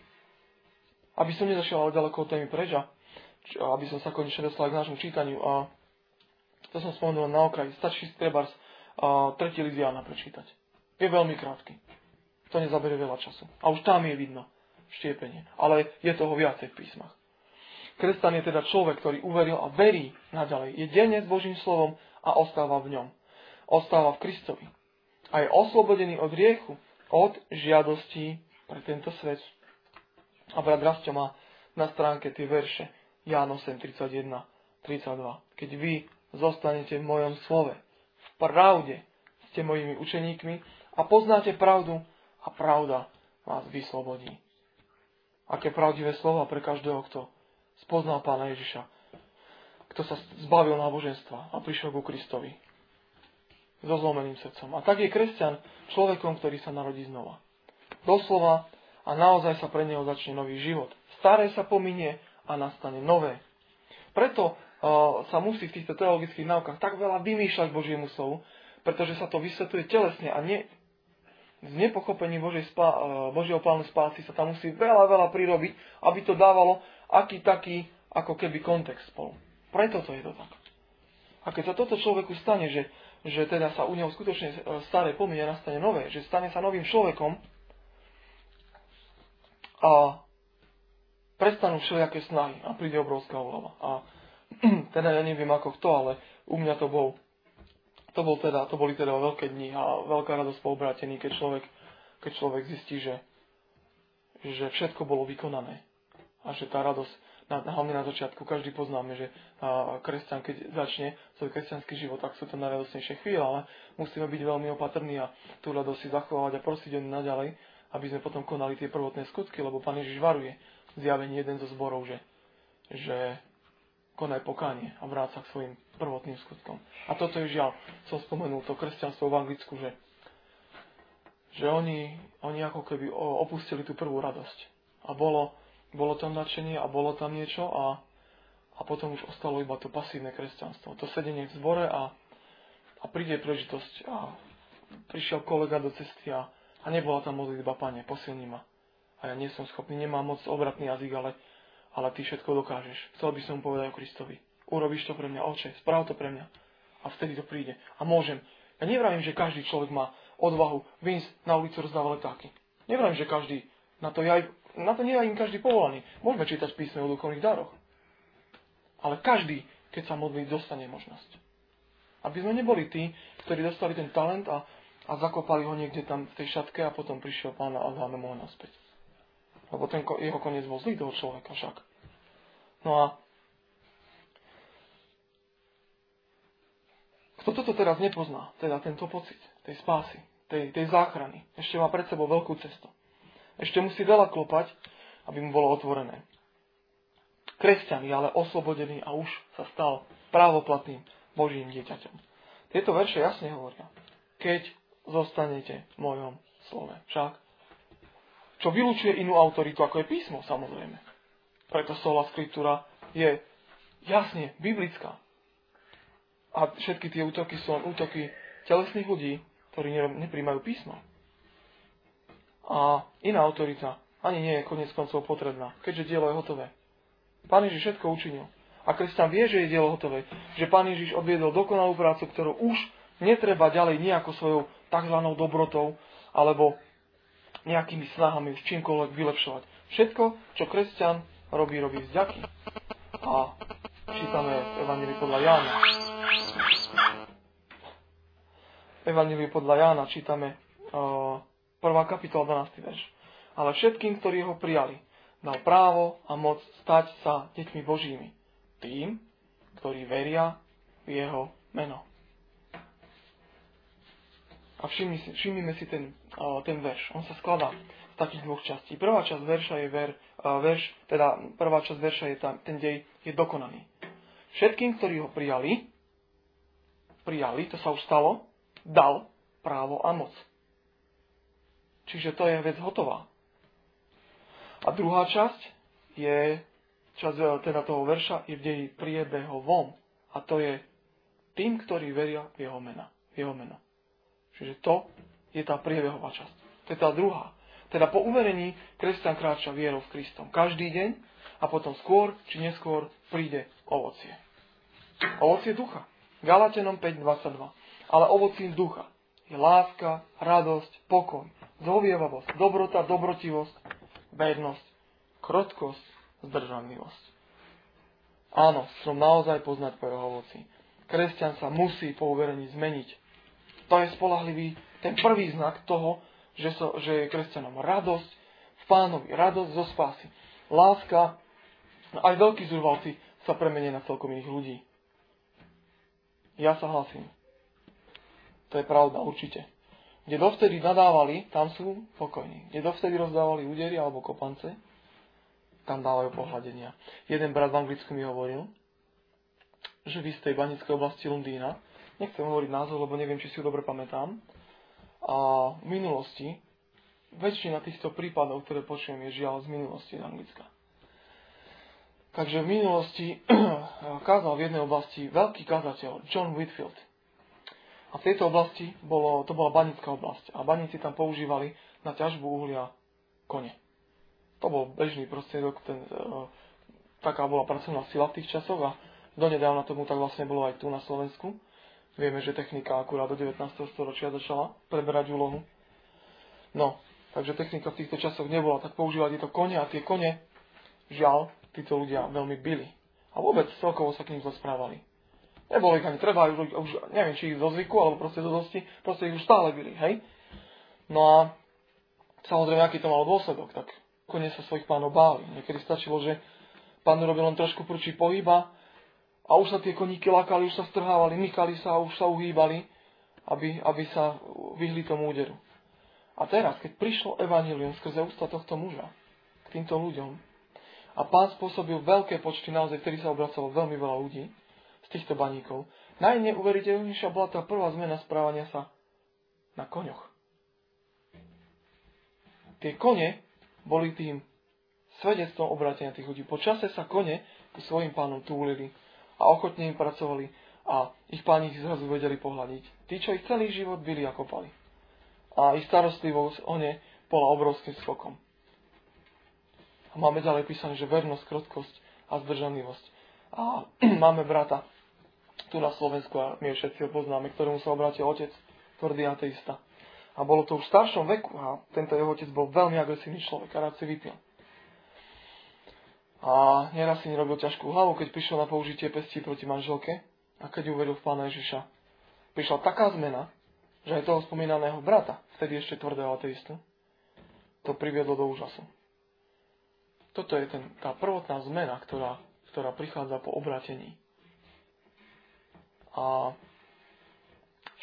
Aby som nezašiel ale ďaleko od témy preč, aby som sa konečne dostal k nášmu čítaniu. A to som spomenul na okraji. Stačí trebárs tretí list Jána prečítať. Je veľmi krátky. To nezaberie veľa času. A už tam je vidno štiepenie. Ale je toho viacej v písmach. Kresťan je teda človek, ktorý uveril a verí naďalej. Je denne s Božím slovom a ostáva v ňom. Ostáva v Kristovi. A je oslobodený od hriechu, od žiadostí pre tento svet. A brat Rastio má na stránke tie verše Ján osem, tridsaťjeden, tridsaťdva. Keď vy zostanete v mojom slove, v pravde ste mojimi učeníkmi a poznáte pravdu a pravda vás vyslobodí. Aké pravdivé slova pre každého, kto spoznal Pána Ježiša, kto sa zbavil náboženstva a prišiel ku Kristovi so zlomeným srdcom. A tak je kresťan človekom, ktorý sa narodí znova. Doslova a naozaj sa pre neho začne nový život. Staré sa pominie a nastane nové. Preto uh, sa musí v týchto teologických náukách tak veľa vymýšľať Božiemu slovu, pretože sa to vysvetľuje telesne a nie z nepochopení Božej spá, uh, Božieho plánu spásy sa tam musí veľa, veľa prirobiť, aby to dávalo aký taký, ako keby kontext spolu. Preto to je to tak. A keď sa toto človeku stane, že, že teda sa u neho skutočne staré pominie a nastane nové, že stane sa novým človekom a prestanú všelijaké snahy a príde obrovská úlava. A teda ja neviem ako kto, ale u mňa to bol to bol teda, to boli teda veľké dni a veľká radosť po obrátení, keď človek, keď človek zistí, že, že všetko bolo vykonané. A že tá radosť, hlavne na začiatku, každý poznáme, že kresťan, keď začne svoj kresťanský život, tak sú to najradosnejšie chvíle, ale musíme byť veľmi opatrní a tú radosť si zachovávať a prosiť o ňu naďalej, aby sme potom konali tie prvotné skutky, lebo Pán Ježiš varuje zjavení jeden zo zborov, že, že konaj pokánie a vráť sa k svojim prvotným skutkom. A toto je žiaľ, som spomenul to kresťanstvo v Anglicku, že, že oni, oni ako keby opustili tú prvú radosť. A bolo, bolo tam nadšenie a bolo tam niečo a, a potom už ostalo iba to pasívne kresťanstvo. To sedenie v zbore a, a príde príležitosť a prišiel kolega do cesty a, a nebola tam modlitba, Pane, posilni ma. A ja nie som schopný, nemám moc obratný jazyk, ale, ale ty všetko dokážeš. Chcel by som povedať o Kristovi. Urobíš to pre mňa, Oče, správ to pre mňa. A vtedy to príde. A môžem. Ja nevravím, že každý človek má odvahu výjsť na ulicu rozdávať letáky. Nevravím, že každý. Na to, ja, na to nie je im každý povolaný. Môžeme čítať písme o duchovných daroch. Ale každý, keď sa modlí, dostane možnosť. Aby sme neboli tí, ktorí dostali ten talent a, a zakopali ho niekde tam v tej šatke a potom prišiel Pán a dáme mu ho naspäť. Lebo ten jeho koniec bol zlý toho človeka však. No a Kto toto teraz nepozná, teda tento pocit tej spásy, tej, tej záchrany, ešte má pred sebou veľkú cestu. Ešte musí veľa klopať, aby mu bolo otvorené. Kresťan je ale oslobodený a už sa stal právoplatným Božím dieťaťom. Tieto verše jasne hovoria. Keď zostanete v mojom slove. Však, čo vylučuje inú autoritu, ako je písmo, samozrejme. Preto sola scriptura je jasne biblická. A všetky tie útoky sú len útoky telesných ľudí, ktorí nepríjmajú písmo. A iná autorita ani nie je koniec koncov potrebná, keďže dielo je hotové. Pán Ježiš všetko učinil. A kresťan vie, že je dielo hotové. Že Pán Ježiš odviedol dokonalú prácu, ktorú už netreba ďalej nejako svojou tzv. Dobrotou alebo nejakými snahami už čímkoľvek vylepšovať. Všetko, čo kresťan robí, robí vďaky. A čítame v Evanjelii podľa Jána. V Evanjelii podľa Jána čítame uh, prvá kapitola dvanásty verš. Ale všetkým, ktorí ho prijali, dal právo a moc stať sa deťmi Božími. Tým, ktorí veria v jeho meno. A všimni si, všimnime si ten, uh, ten verš. On sa skladá z takých dvoch častí. Prvá časť verša je ver, uh, verš, teda prvá časť verša je tam, ten dej je dokonaný. Všetkým, ktorí ho prijali, prijali, to sa už stalo, dal právo a moc. Čiže to je vec hotová. A druhá časť je, časť teda toho verša, je v deji priebehovom. A to je tým, ktorí veria v jeho mena. V jeho meno. Čiže to je tá priebehová časť. To je tá druhá. Teda po uverení kresťan kráča vierou v Kristom každý deň a potom skôr či neskôr príde ovocie. Ovocie ducha. Galatenom päť dvadsaťdva. Ale ovocím ducha je láska, radosť, pokoj, zhovievavosť, dobrota, dobrotivosť, vernosť, krotkosť, zdržanlivosť. Áno, som naozaj poznať po jeho ovoci. Kresťan sa musí po uverení zmeniť. To je spoľahlivý ten prvý znak toho, že, so, že je kresťanom radosť v Pánovi, radosť zo spásy. Láska, aj veľkí zúrvalci sa premenia na celkom iných ľudí. Ja sa hlasím. To je pravda, určite. Kde dovtedy nadávali, tam sú pokojní. Kde dovtedy rozdávali údery alebo kopance, tam dávajú pohľadenia. Jeden brat v Anglicku mi hovoril, že v istej banickej oblasti Londýna, nechcem hovoriť názov, lebo neviem, či si ju dobre pamätám, a v minulosti, väčšina týchto prípadov, ktoré počujem, je žiaľ z minulosti z Anglicka. Takže v minulosti kázal v jednej oblasti veľký kazateľ John Whitfield. A v tejto oblasti bolo, to bola banická oblasť. A baníci tam používali na ťažbu uhlia kone. To bol bežný prostriedok, ten, e, taká bola pracovná sila v tých časoch a donedávna tomu tak vlastne bolo aj tu na Slovensku. Vieme, že technika akurát do devätnásteho storočia začala preberať úlohu. No, takže technika v týchto časoch nebola, tak používali tieto kone a tie kone, žiaľ, títo ľudia veľmi bili. A vôbec celkovo sa k ním zasprávali. Nebolo ich ani treba, už, už neviem, či ich zo zvyku, alebo proste zo dosti, proste ich už stále bili, hej? No a samozrejme, aký to malo dôsledok, tak kone sa svojich pánov báli. Niekedy stačilo, že pán robil len trošku prúčí pohyb a už sa tie koníky lakali, už sa strhávali, mykali sa, už sa uhýbali, aby, aby sa vyhli tomu úderu. A teraz, keď prišlo evanjelium skrze ústa tohto muža k týmto ľuďom a pán spôsobil veľké počty, naozaj, vtedy sa obracalo veľmi veľa ľudí z týchto baníkov, najneuveriteľnejšia bola tá prvá zmena správania sa na koňoch. Tie kone boli tým svedectvom obrátenia tých ľudí. Po čase sa kone ku svojim pánom túlili a ochotne im pracovali a ich páni ich zrazu vedeli pohľadiť. Tí, čo ich celý život bili a kopali. A ich starostlivosť o ne bola obrovským skokom. A máme ďalej písané, že vernosť, krotkosť a zdržanlivosť. A máme brata tu na Slovensku a my všetci ho poznáme, ktorému sa obrátil otec, tvrdý ateista. A bolo to už v staršom veku a tento jeho otec bol veľmi agresívny človek a rád si vypil. A nieraz si nerobil ťažkú hlavu, keď prišiel na použitie pestí proti manželke a keď uveril v Pána Ježiša. Prišla taká zmena, že aj toho spomínaného brata, vtedy ešte tvrdého ateistu, to priviedlo do úžasu. Toto je ten, tá prvotná zmena, ktorá, ktorá prichádza po obrátení. A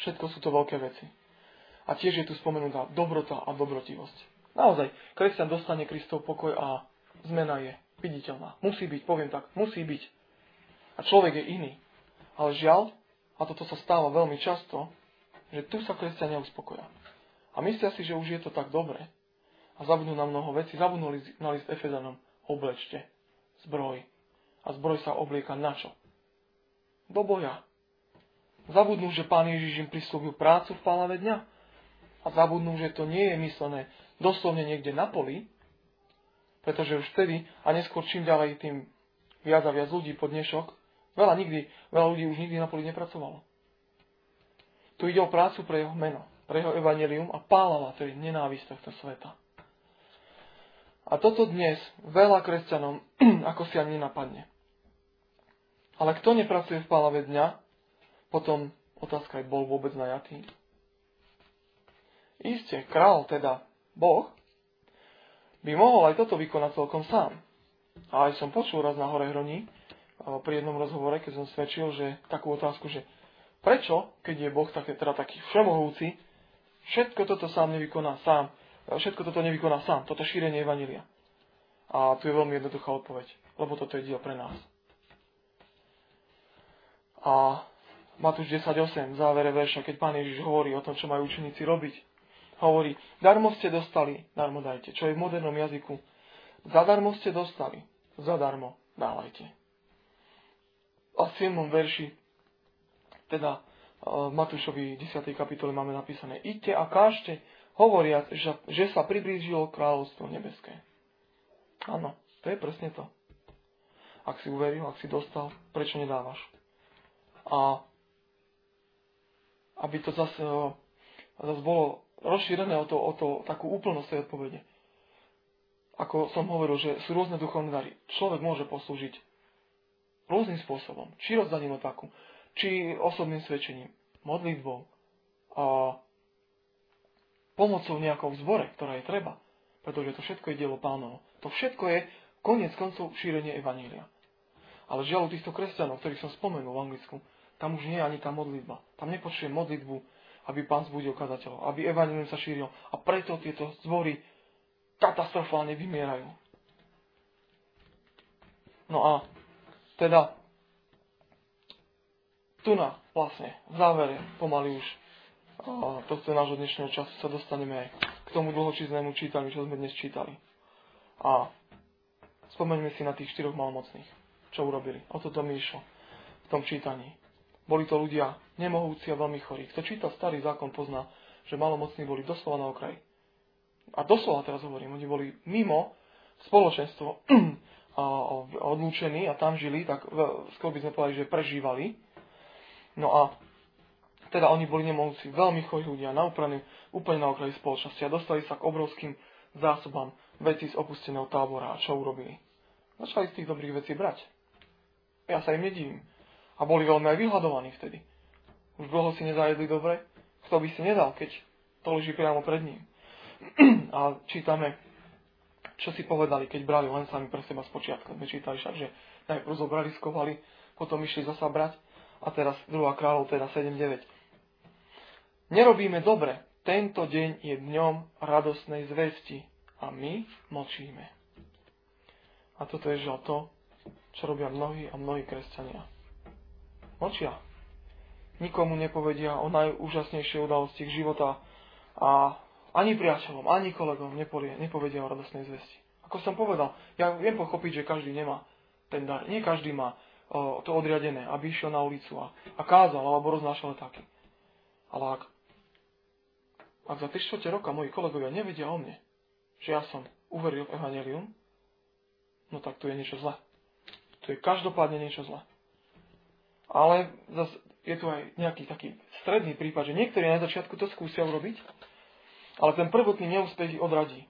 Všetko sú to veľké veci. A tiež je tu spomenutá dobrota a dobrotivosť. Naozaj, kresťan dostane Kristov pokoj a zmena je viditeľná. Musí byť, poviem tak, musí byť. A človek je iný. Ale žiaľ, a toto sa stáva veľmi často, že tu sa kresťania uspokoja. A myslia si, že už je to tak dobre. A zabudnú na mnoho vecí. Zabudnú na list Efezanom. Oblečte zbroj. A zbroj sa oblieka na čo? Do boja. Zabudnú, že Pán Ježiš im prislúbil prácu v pálave dňa. A zabudnú, že to nie je myslené doslovne niekde na poli, pretože už vtedy a neskôr čím ďalej, tým viac a viac ľudí po dnešok, veľa, nikdy, veľa ľudí už nikdy na poli nepracovalo. Tu ide o prácu pre jeho meno, pre jeho evanjelium a pálava, to je nenávisť tohto sveta. A toto dnes veľa kresťanom ako si ani nenapadne. Ale kto nepracuje v pálave dňa, potom otázka je, bol vôbec najatý. Isté, král, teda Boh, by mohol aj toto vykonať celkom sám. A aj som počul raz na Hore Hroní, pri jednom rozhovore, keď som svedčil, že takú otázku, že prečo, keď je Boh také, teda taký všemohúci, všetko toto sám nevykoná sám, všetko toto nevykoná sám, toto šírenie evanjelia. A tu je veľmi jednoduchá odpoveď, lebo toto je diel pre nás. A Matúš desať osem, v závere verša, keď Pán Ježiš hovorí o tom, čo majú učeníci robiť, hovorí, darmo ste dostali, darmo dajte. Čo je v modernom jazyku? Zadarmo ste dostali, zadarmo dávajte. A v siedmom verši, teda v Matúšovi desiatej kapitole máme napísané, idte a kážte, hovoriac, že, že sa priblížilo kráľovstvo nebeské. Áno, to je presne to. Ak si uveril, ak si dostal, prečo nedávaš? A aby to zase, zase bolo rozšírené o to, o to takú úplnosť tej odpovede. Ako som hovoril, že sú rôzne duchovné dary. Človek môže poslúžiť rôznym spôsobom. Či rozdaním otáku, či osobným svedčením, modlitbou, a pomocou nejakou v zbore, ktorá je treba. Pretože to všetko je dielo Pánovo. To všetko je koniec koncov šírenie evanjelia. Ale žiaľ u týchto kresťanov, ktorých som spomenul v Anglicku, tam už nie je ani tá modlitba. Tam nepočuje modlitbu, aby Pán zbudil kazateľov, aby evanjelium sa šírilo. A preto tieto zbory katastrofálne vymierajú. No a teda tu na vlastne v závere pomaly už a tohto nášho dnešného času sa dostaneme aj k tomu dlhočíznému čítaniu, čo sme dnes čítali. A spomeňme si na tých štyroch malomocných, čo urobili. O toto mi išlo v tom čítaní. Boli to ľudia nemohúci a veľmi chorí. Kto číta starý zákon, pozná, že malomocní boli doslova na okraji. A doslova teraz hovorím, oni boli mimo spoločenstvo odlúčení a tam žili, tak skôr by sme povedali, že prežívali. No a teda oni boli nemohúci, veľmi chorí ľudia, naupraní úplne na okraji spoločnosti a dostali sa k obrovským zásobám vecí z opusteného tábora. A čo urobili? Začali z tých dobrých vecí brať. Ja sa im nedivím. A boli veľmi aj vyhľadovaní vtedy. Už dlho si nezajedli dobre. Kto by si nedal, keď to leží priamo pred ním. A čítame, čo si povedali, keď brali len sami pre seba spočiatku. My čítali však, že najprv zobrali, skovali, potom išli zasa brať. A teraz druhá kráľov, teda sedem deväť. Nerobíme dobre. Tento deň je dňom radosnej zvesti. A my mlčíme. A toto je žiaľ to, čo robia mnohí a mnohí kresťania. Mlčia. Nikomu nepovedia o najúžasnejšej udalosti ich života a ani priateľom, ani kolegom nepovie, nepovedia o radosnej zvesti. Ako som povedal, ja viem pochopiť, že každý nemá ten dar. Nie každý má o, to odriadené, aby išiel na ulicu a, a kázal alebo roznášal letáky. Ale ak, ak za tri štvrte roka moji kolegovia nevedia o mne, že ja som uveril v evanjelium, no tak tu je niečo zlé. Tu je každopádne niečo zlé. Ale zase je tu aj nejaký taký stredný prípad, že niektorí na začiatku to skúsia urobiť, ale ten prvotný neúspech ich odradí.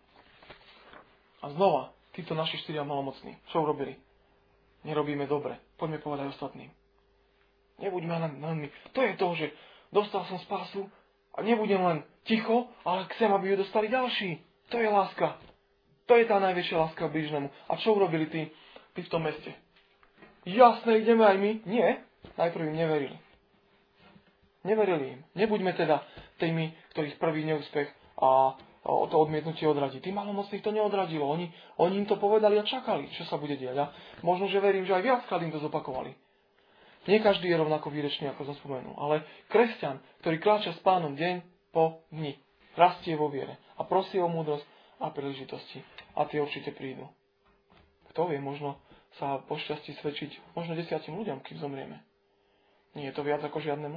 A znova, títo naši štyria malomocní, čo urobili? Nerobíme dobre. Poďme povedať ostatným. Nebuďme len, len my. To je to, že dostal som spásu a nebudem len ticho, ale chcem, aby ju dostali ďalší. To je láska. To je tá najväčšia láska k blížnemu. A čo urobili tí, tí v tom meste? Jasné, ideme aj my? Nie. Najprv im neverili. Neverili im. Nebuďme teda tými, ktorých prvý neúspech a to odmietnutie odradí. Tí malomocných to neodradilo. Oni, oni im to povedali a čakali, čo sa bude diať. A možno, že verím, že aj viackrát im to zopakovali. Nie každý je rovnako výrečný, ako som spomenul. Ale kresťan, ktorý kráča s Pánom deň po dni, rastie vo viere a prosí o múdrosť a príležitosti. A tie určite prídu. Kto vie, možno sa po šťastí svedčiť možno desiatim ľuďom, kým zomrieme. Nie je to viac ako žiadnemu?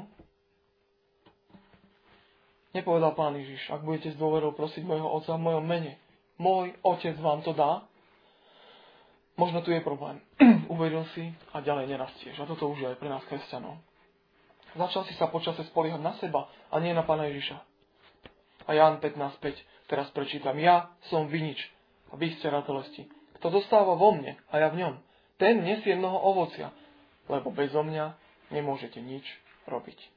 Nepovedal Pán Ježiš, ak budete s dôverou prosiť môjho Otca v mojom mene, môj Otec vám to dá? Možno tu je problém. Uveril si a ďalej nerastieš. A toto už je aj pre nás kresťanov. Začal si sa počase spoliehať na seba a nie na Pána Ježiša. A Ján pätnásť päť teraz prečítam. Ja som vinič a vy ste ratolesti. Kto zostáva vo mne a ja v ňom, ten nesie mnoho ovocia, lebo bezo mňa nemôžete nič robiť.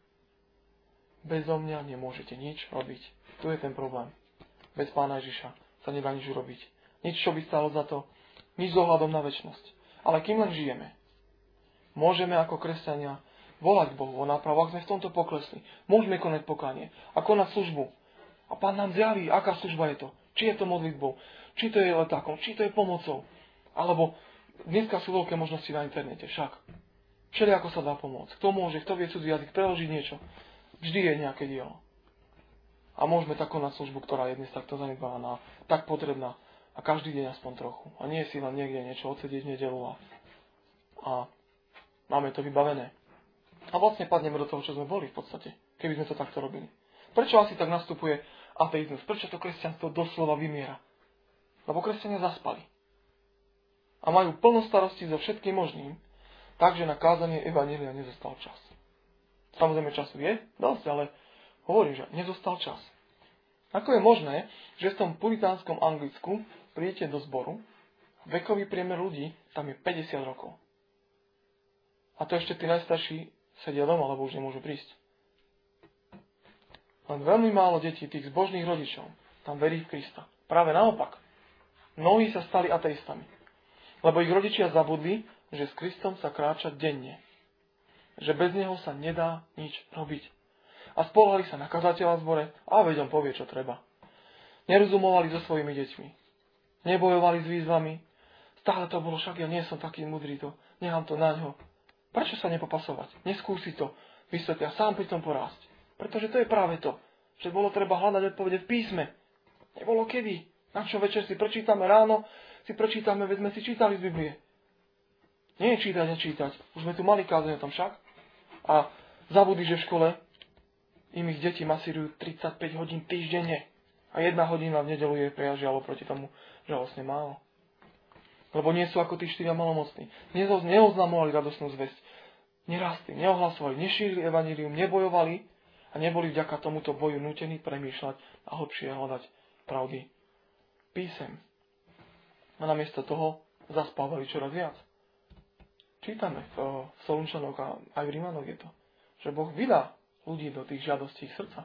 Bezo mňa nemôžete nič robiť. Tu je ten problém. Bez Pána Ježiša sa nedá nič urobiť. Nič, čo by stalo za to. Nič s ohľadom na večnosť. Ale kým len žijeme, môžeme ako kresťania volať Bohu o nápravu, ak sme v tomto poklesli. Môžeme konať pokánie a konať službu. A Pán nám zjaví, aká služba je to. Či je to modlitbou, či to je letákom, či to je pomocou. Alebo dneska sú veľké možnosti na internete, však. Všelijako sa dá pomôcť. Kto môže, kto vie cudzí jazyk, preložiť niečo. Vždy je nejaké dielo. A môžeme tak konať službu, ktorá je dnes takto zanedbávaná, tak potrebná. A každý deň aspoň trochu. A nie si len niekde niečo odsedieť v nedeľu a, a máme to vybavené. A vlastne padneme do toho, čo sme boli v podstate, keby sme to takto robili. Prečo asi tak nastupuje ateizmus? Prečo to kresťanstvo doslova vymiera? Lebo kresťania zaspali. A majú plno starostí so všetkým možným, takže na kázanie evanjelia nezostal čas. Samozrejme času je dosť, ale hovorím, že nezostal čas. Ako je možné, že v tom puritánskom Anglicku prídete do zboru, vekový priemer ľudí tam je päťdesiat rokov. A to ešte tí najstarší sedia doma, lebo už nemôžu prísť. Len veľmi málo detí, tých zbožných rodičov, tam verí v Krista. Práve naopak. Mnohí sa stali ateistami. Lebo ich rodičia zabudli, že s Kristom sa kráča denne. Že bez neho sa nedá nič robiť. A spoľahli sa na kazateľa v zbore a veď on povie, čo treba. Nerozumovali so svojimi deťmi. Nebojovali s výzvami. Stále to bolo, však ja nie som taký mudrý, to nechám to na ňo. Prečo sa nepopasovať? Neskúsi to. Vysvetlia sám pri tom porásť. Pretože to je práve to, že bolo treba hľadať odpovede v písme. Nebolo kedy. Na čo večer si prečítame ráno, si prečítame, veď sme si čítali z Biblie. Nie je čítať a čítať. Už sme tu mali kázanie o tom však. A zabudli, že v škole im ich deti masírujú tridsaťpäť hodín týždenne. A jedna hodina v nedeľu je prejažialo proti tomu žalostne málo. Lebo nie sú ako tí štyria malomocní. Neoznamovali radosnú zvesť. Nerastli, neohlasovali, nešírili evanjelium, nebojovali a neboli vďaka tomuto boju nútení premýšľať a hlbšie hľadať pravdy písem. A namiesto toho zaspávali čoraz viac. Čítame v, v Solunčanoch a aj v Rímanoch je to, že Boh vydá ľudí do tých žiadostí ich srdca.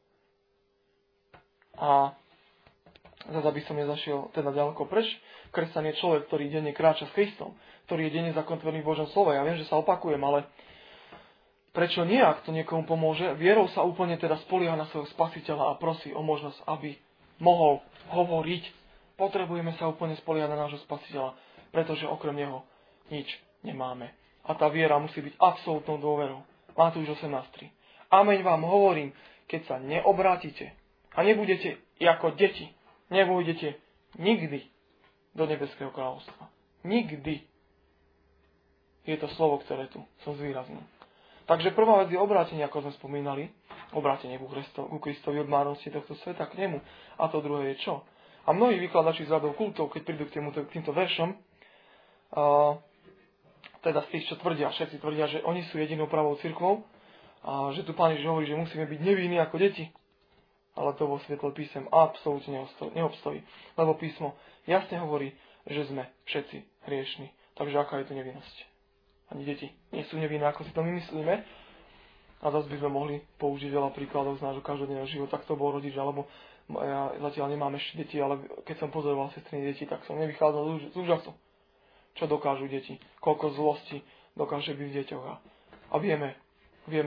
A zase, aby som nezašiel teda ďaleko preč, kresťan je človek, ktorý denne kráča s Kristom, ktorý je denne zakotvený v Božom slove. Ja viem, že sa opakujem, ale prečo nie, ak to niekomu pomôže? Vierou sa úplne teda spolieha na svojho Spasiteľa a prosí o možnosť, aby mohol hovoriť. Potrebujeme sa úplne spoliehať na nášho Spasiteľa, pretože okrem neho nič nemáme. A tá viera musí byť absolútnou dôverou. Matúš osemnásť tri. Ameň vám hovorím, keď sa neobrátite a nebudete ako deti, nevôjdete nikdy do nebeského kráľovstva. Nikdy. Je to slovo, ktoré tu som zvýraznil. Takže prvá vec je obrátenie, ako sme spomínali. Obrátenie ku, Christo, ku Kristovi od márnosti tohto sveta k nemu. A to druhé je čo? A mnohí vykladači z radov kultov, keď prídu k, týmto, k týmto veršom, uh, teda z tých, čo tvrdia, všetci tvrdia, že oni sú jedinou pravou cirkvou, a že tu Pán Ježiš hovorí, že musíme byť nevinní ako deti. Ale to vo svetle písem absolútne neobstojí. Lebo písmo jasne hovorí, že sme všetci hriešni. Takže aká je tu nevinnosť? Ani deti nie sú nevinné, ako si to my myslíme. A zase by sme mohli použiť veľa príkladov z nášho každodenného života, kto bol rodič, alebo ja zatiaľ nemám ešte deti, ale keď som pozoroval sestriny deti, tak som nevychádzal z úžasu. Čo dokážu deti? Koľko zlosti dokáže byť v deťoch. A vieme, vieme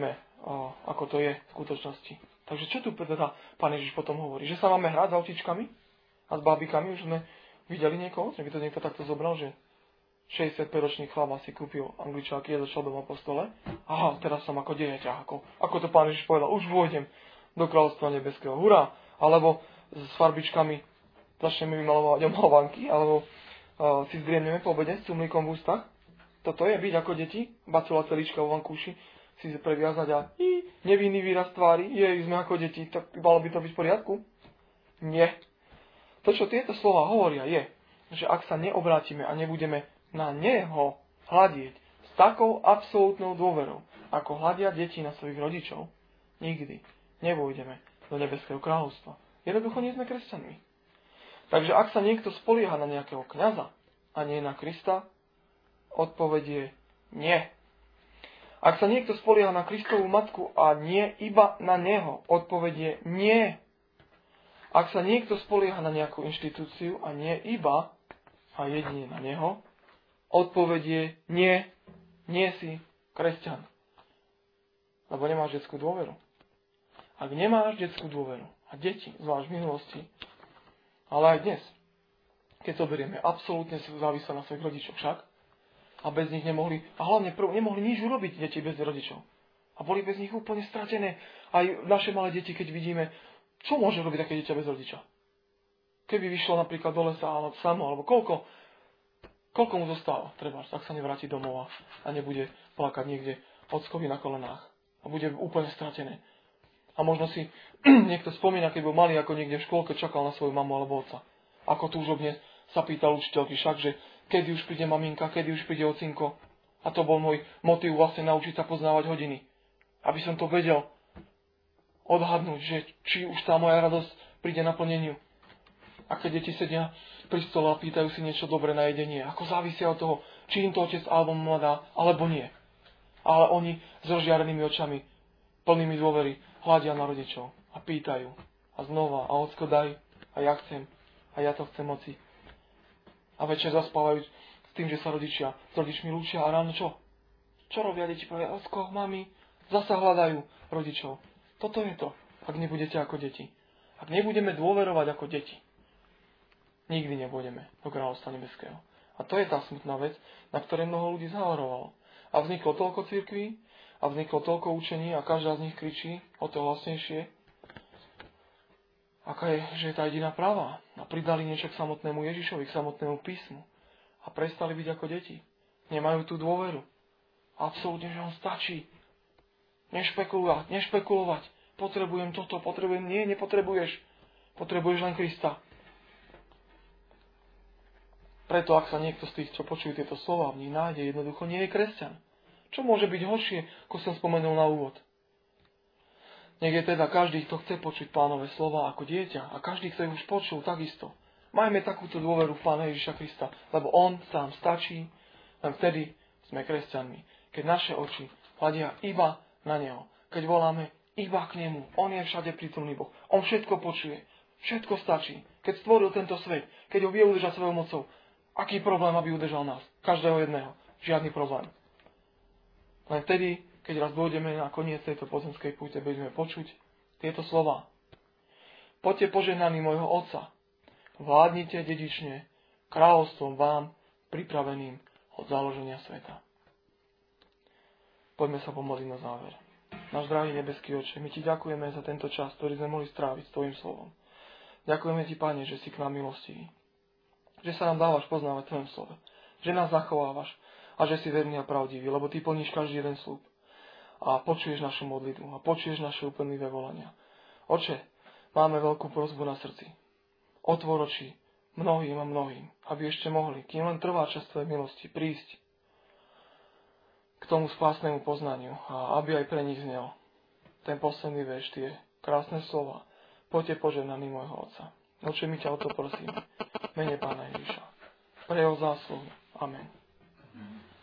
ako to je v skutočnosti. Takže čo tu teda Pán Ježiš potom hovorí? Že sa máme hrať s autičkami a s bábikami? Už sme videli niekoho? Že by to niekto takto zobral, že šesťdesiatpäťročný chlap si kúpil angličáky a začal doma po stole. Aha, teraz som ako dieťa. Ako, ako to Pán Ježiš povedal, už vôjdem do kráľovstva nebeského. Hurá! Alebo s farbičkami začneme vymalovať omalovanky, alebo uh, si zdriemneme po obede s cumlíkom v ústach. Toto je byť ako deti, bacula celička vo vankúši, si previazať a i, nevinný výraz tvári, jej, sme ako deti, tak malo by to byť v poriadku? Nie. To, čo tieto slova hovoria, je, že ak sa neobrátime a nebudeme na Neho hľadieť s takou absolútnou dôverou, ako hľadia deti na svojich rodičov, nikdy nevôjdeme do nebeského kráľovstva. Jednoducho nie sme kresťanmi. Takže ak sa niekto spolieha na nejakého kňaza a nie na Krista, odpoveď je nie. Ak sa niekto spolieha na Kristovú matku a nie iba na Neho, odpoveď je nie. Ak sa niekto spolieha na nejakú inštitúciu a nie iba a jedine na Neho, odpoveď je nie. Nie si kresťan. Lebo nemáš detskú dôveru. Ak nemáš detskú dôveru, a deti, zvlášť v minulosti, ale aj dnes, keď to berieme, absolútne sú závislé na svojich rodičoch však, a bez nich nemohli, a hlavne prv, nemohli nič urobiť deti bez rodičov. A boli bez nich úplne stratené. Aj naše malé deti, keď vidíme, čo môže robiť také dieťa bez rodiča? Keby vyšlo napríklad do lesa, alebo samo, alebo koľko, koľko mu zostáva, treba, ak sa nevráti domov a nebude plakať niekde ockovi na kolenách. A bude úplne stratené. A možno si niekto spomína, keď bol malý, ako niekde v škôlke čakal na svoju mamu alebo otca. Ako túžobne sa pýtal učiteľky, však, že kedy už príde maminka, kedy už príde ocinko. A to bol môj motív vlastne naučiť sa poznávať hodiny. Aby som to vedel odhadnúť, že či už tá moja radosť príde naplneniu. A keď deti sedia pri stole a pýtajú si niečo dobré na jedenie, ako závisia od toho, či im to otec alebo mama dá, alebo nie. Ale oni s rozžiarenými očami, plnými dôvery, hľadia na rodičov a pýtajú. A znova, a ocko daj, a ja chcem, a ja to chcem moci. A večer zaspávajú s tým, že sa rodičia s rodičmi lúčia a ráno čo? Čo robia deti? Povedia, ocko, mami, zasa hľadajú rodičov. Toto je to, ak nebudete ako deti. Ak nebudeme dôverovať ako deti, nikdy nebudeme do kráľovstva nebeského. A to je tá smutná vec, na ktorej mnoho ľudí zahorovalo. A vzniklo toľko cirkví, a vzniklo toľko učení a každá z nich kričí o to hlasnejšie, aká je, že je tá jediná pravá. A pridali niečo k samotnému Ježišovi, k samotnému písmu. A prestali byť ako deti. Nemajú tú dôveru. Absolútne, že on stačí. Nešpekulovať, nešpekulovať. Potrebujem toto, potrebujem... Nie, nepotrebuješ. Potrebuješ len Krista. Preto, ak sa niekto z tých, čo počujú tieto slova, v nich nájde, jednoducho nie je kresťan. Čo môže byť horšie, ako som spomenul na úvod? Nech je teda každý, kto chce počuť Pánove slova ako dieťa a každý, kto ich už počul, takisto. Majme takúto dôveru v Pána Ježiša Krista, lebo On sám stačí, len vtedy sme kresťanmi. Keď naše oči hľadia iba na Neho, keď voláme iba k Nemu, On je všade prítomný Boh, On všetko počuje, všetko stačí. Keď stvoril tento svet, keď ho vie udržať svojou mocou, aký problém, aby udržal nás? Každého jedného. Žiadny problém. Len vtedy, keď raz dojdeme na koniec tejto pozemskej púte, budeme počuť tieto slova. Poďte požehnaní môjho Otca, vládnite dedične kráľovstvom vám pripraveným od založenia sveta. Poďme sa pomodliť na záver. Náš drahý nebeský Otče, my Ti ďakujeme za tento čas, ktorý sme mohli stráviť s Tvojim slovom. Ďakujeme Ti, Pane, že si k nám milostivý. Že sa nám dávaš poznávať Tvojom slove. Že nás zachovávaš. A že si verný a pravdivý, lebo Ty plníš každý jeden sľub. A počuješ našu modlitbu. A počuješ naše úplnivé volania. Oče, máme veľkú prosbu na srdci. Otvor oči mnohým a mnohým, aby ešte mohli, kým len trvá čas Tvojej milosti, prísť k tomu spásnemu poznaniu. A aby aj pre nich znel ten posledný verš, tie krásne slova. Poďte požehnaní môjho Otca. Oče, my ťa o to prosíme. Mene Pána Ježiša. Pre jeho zásluhu. Amen.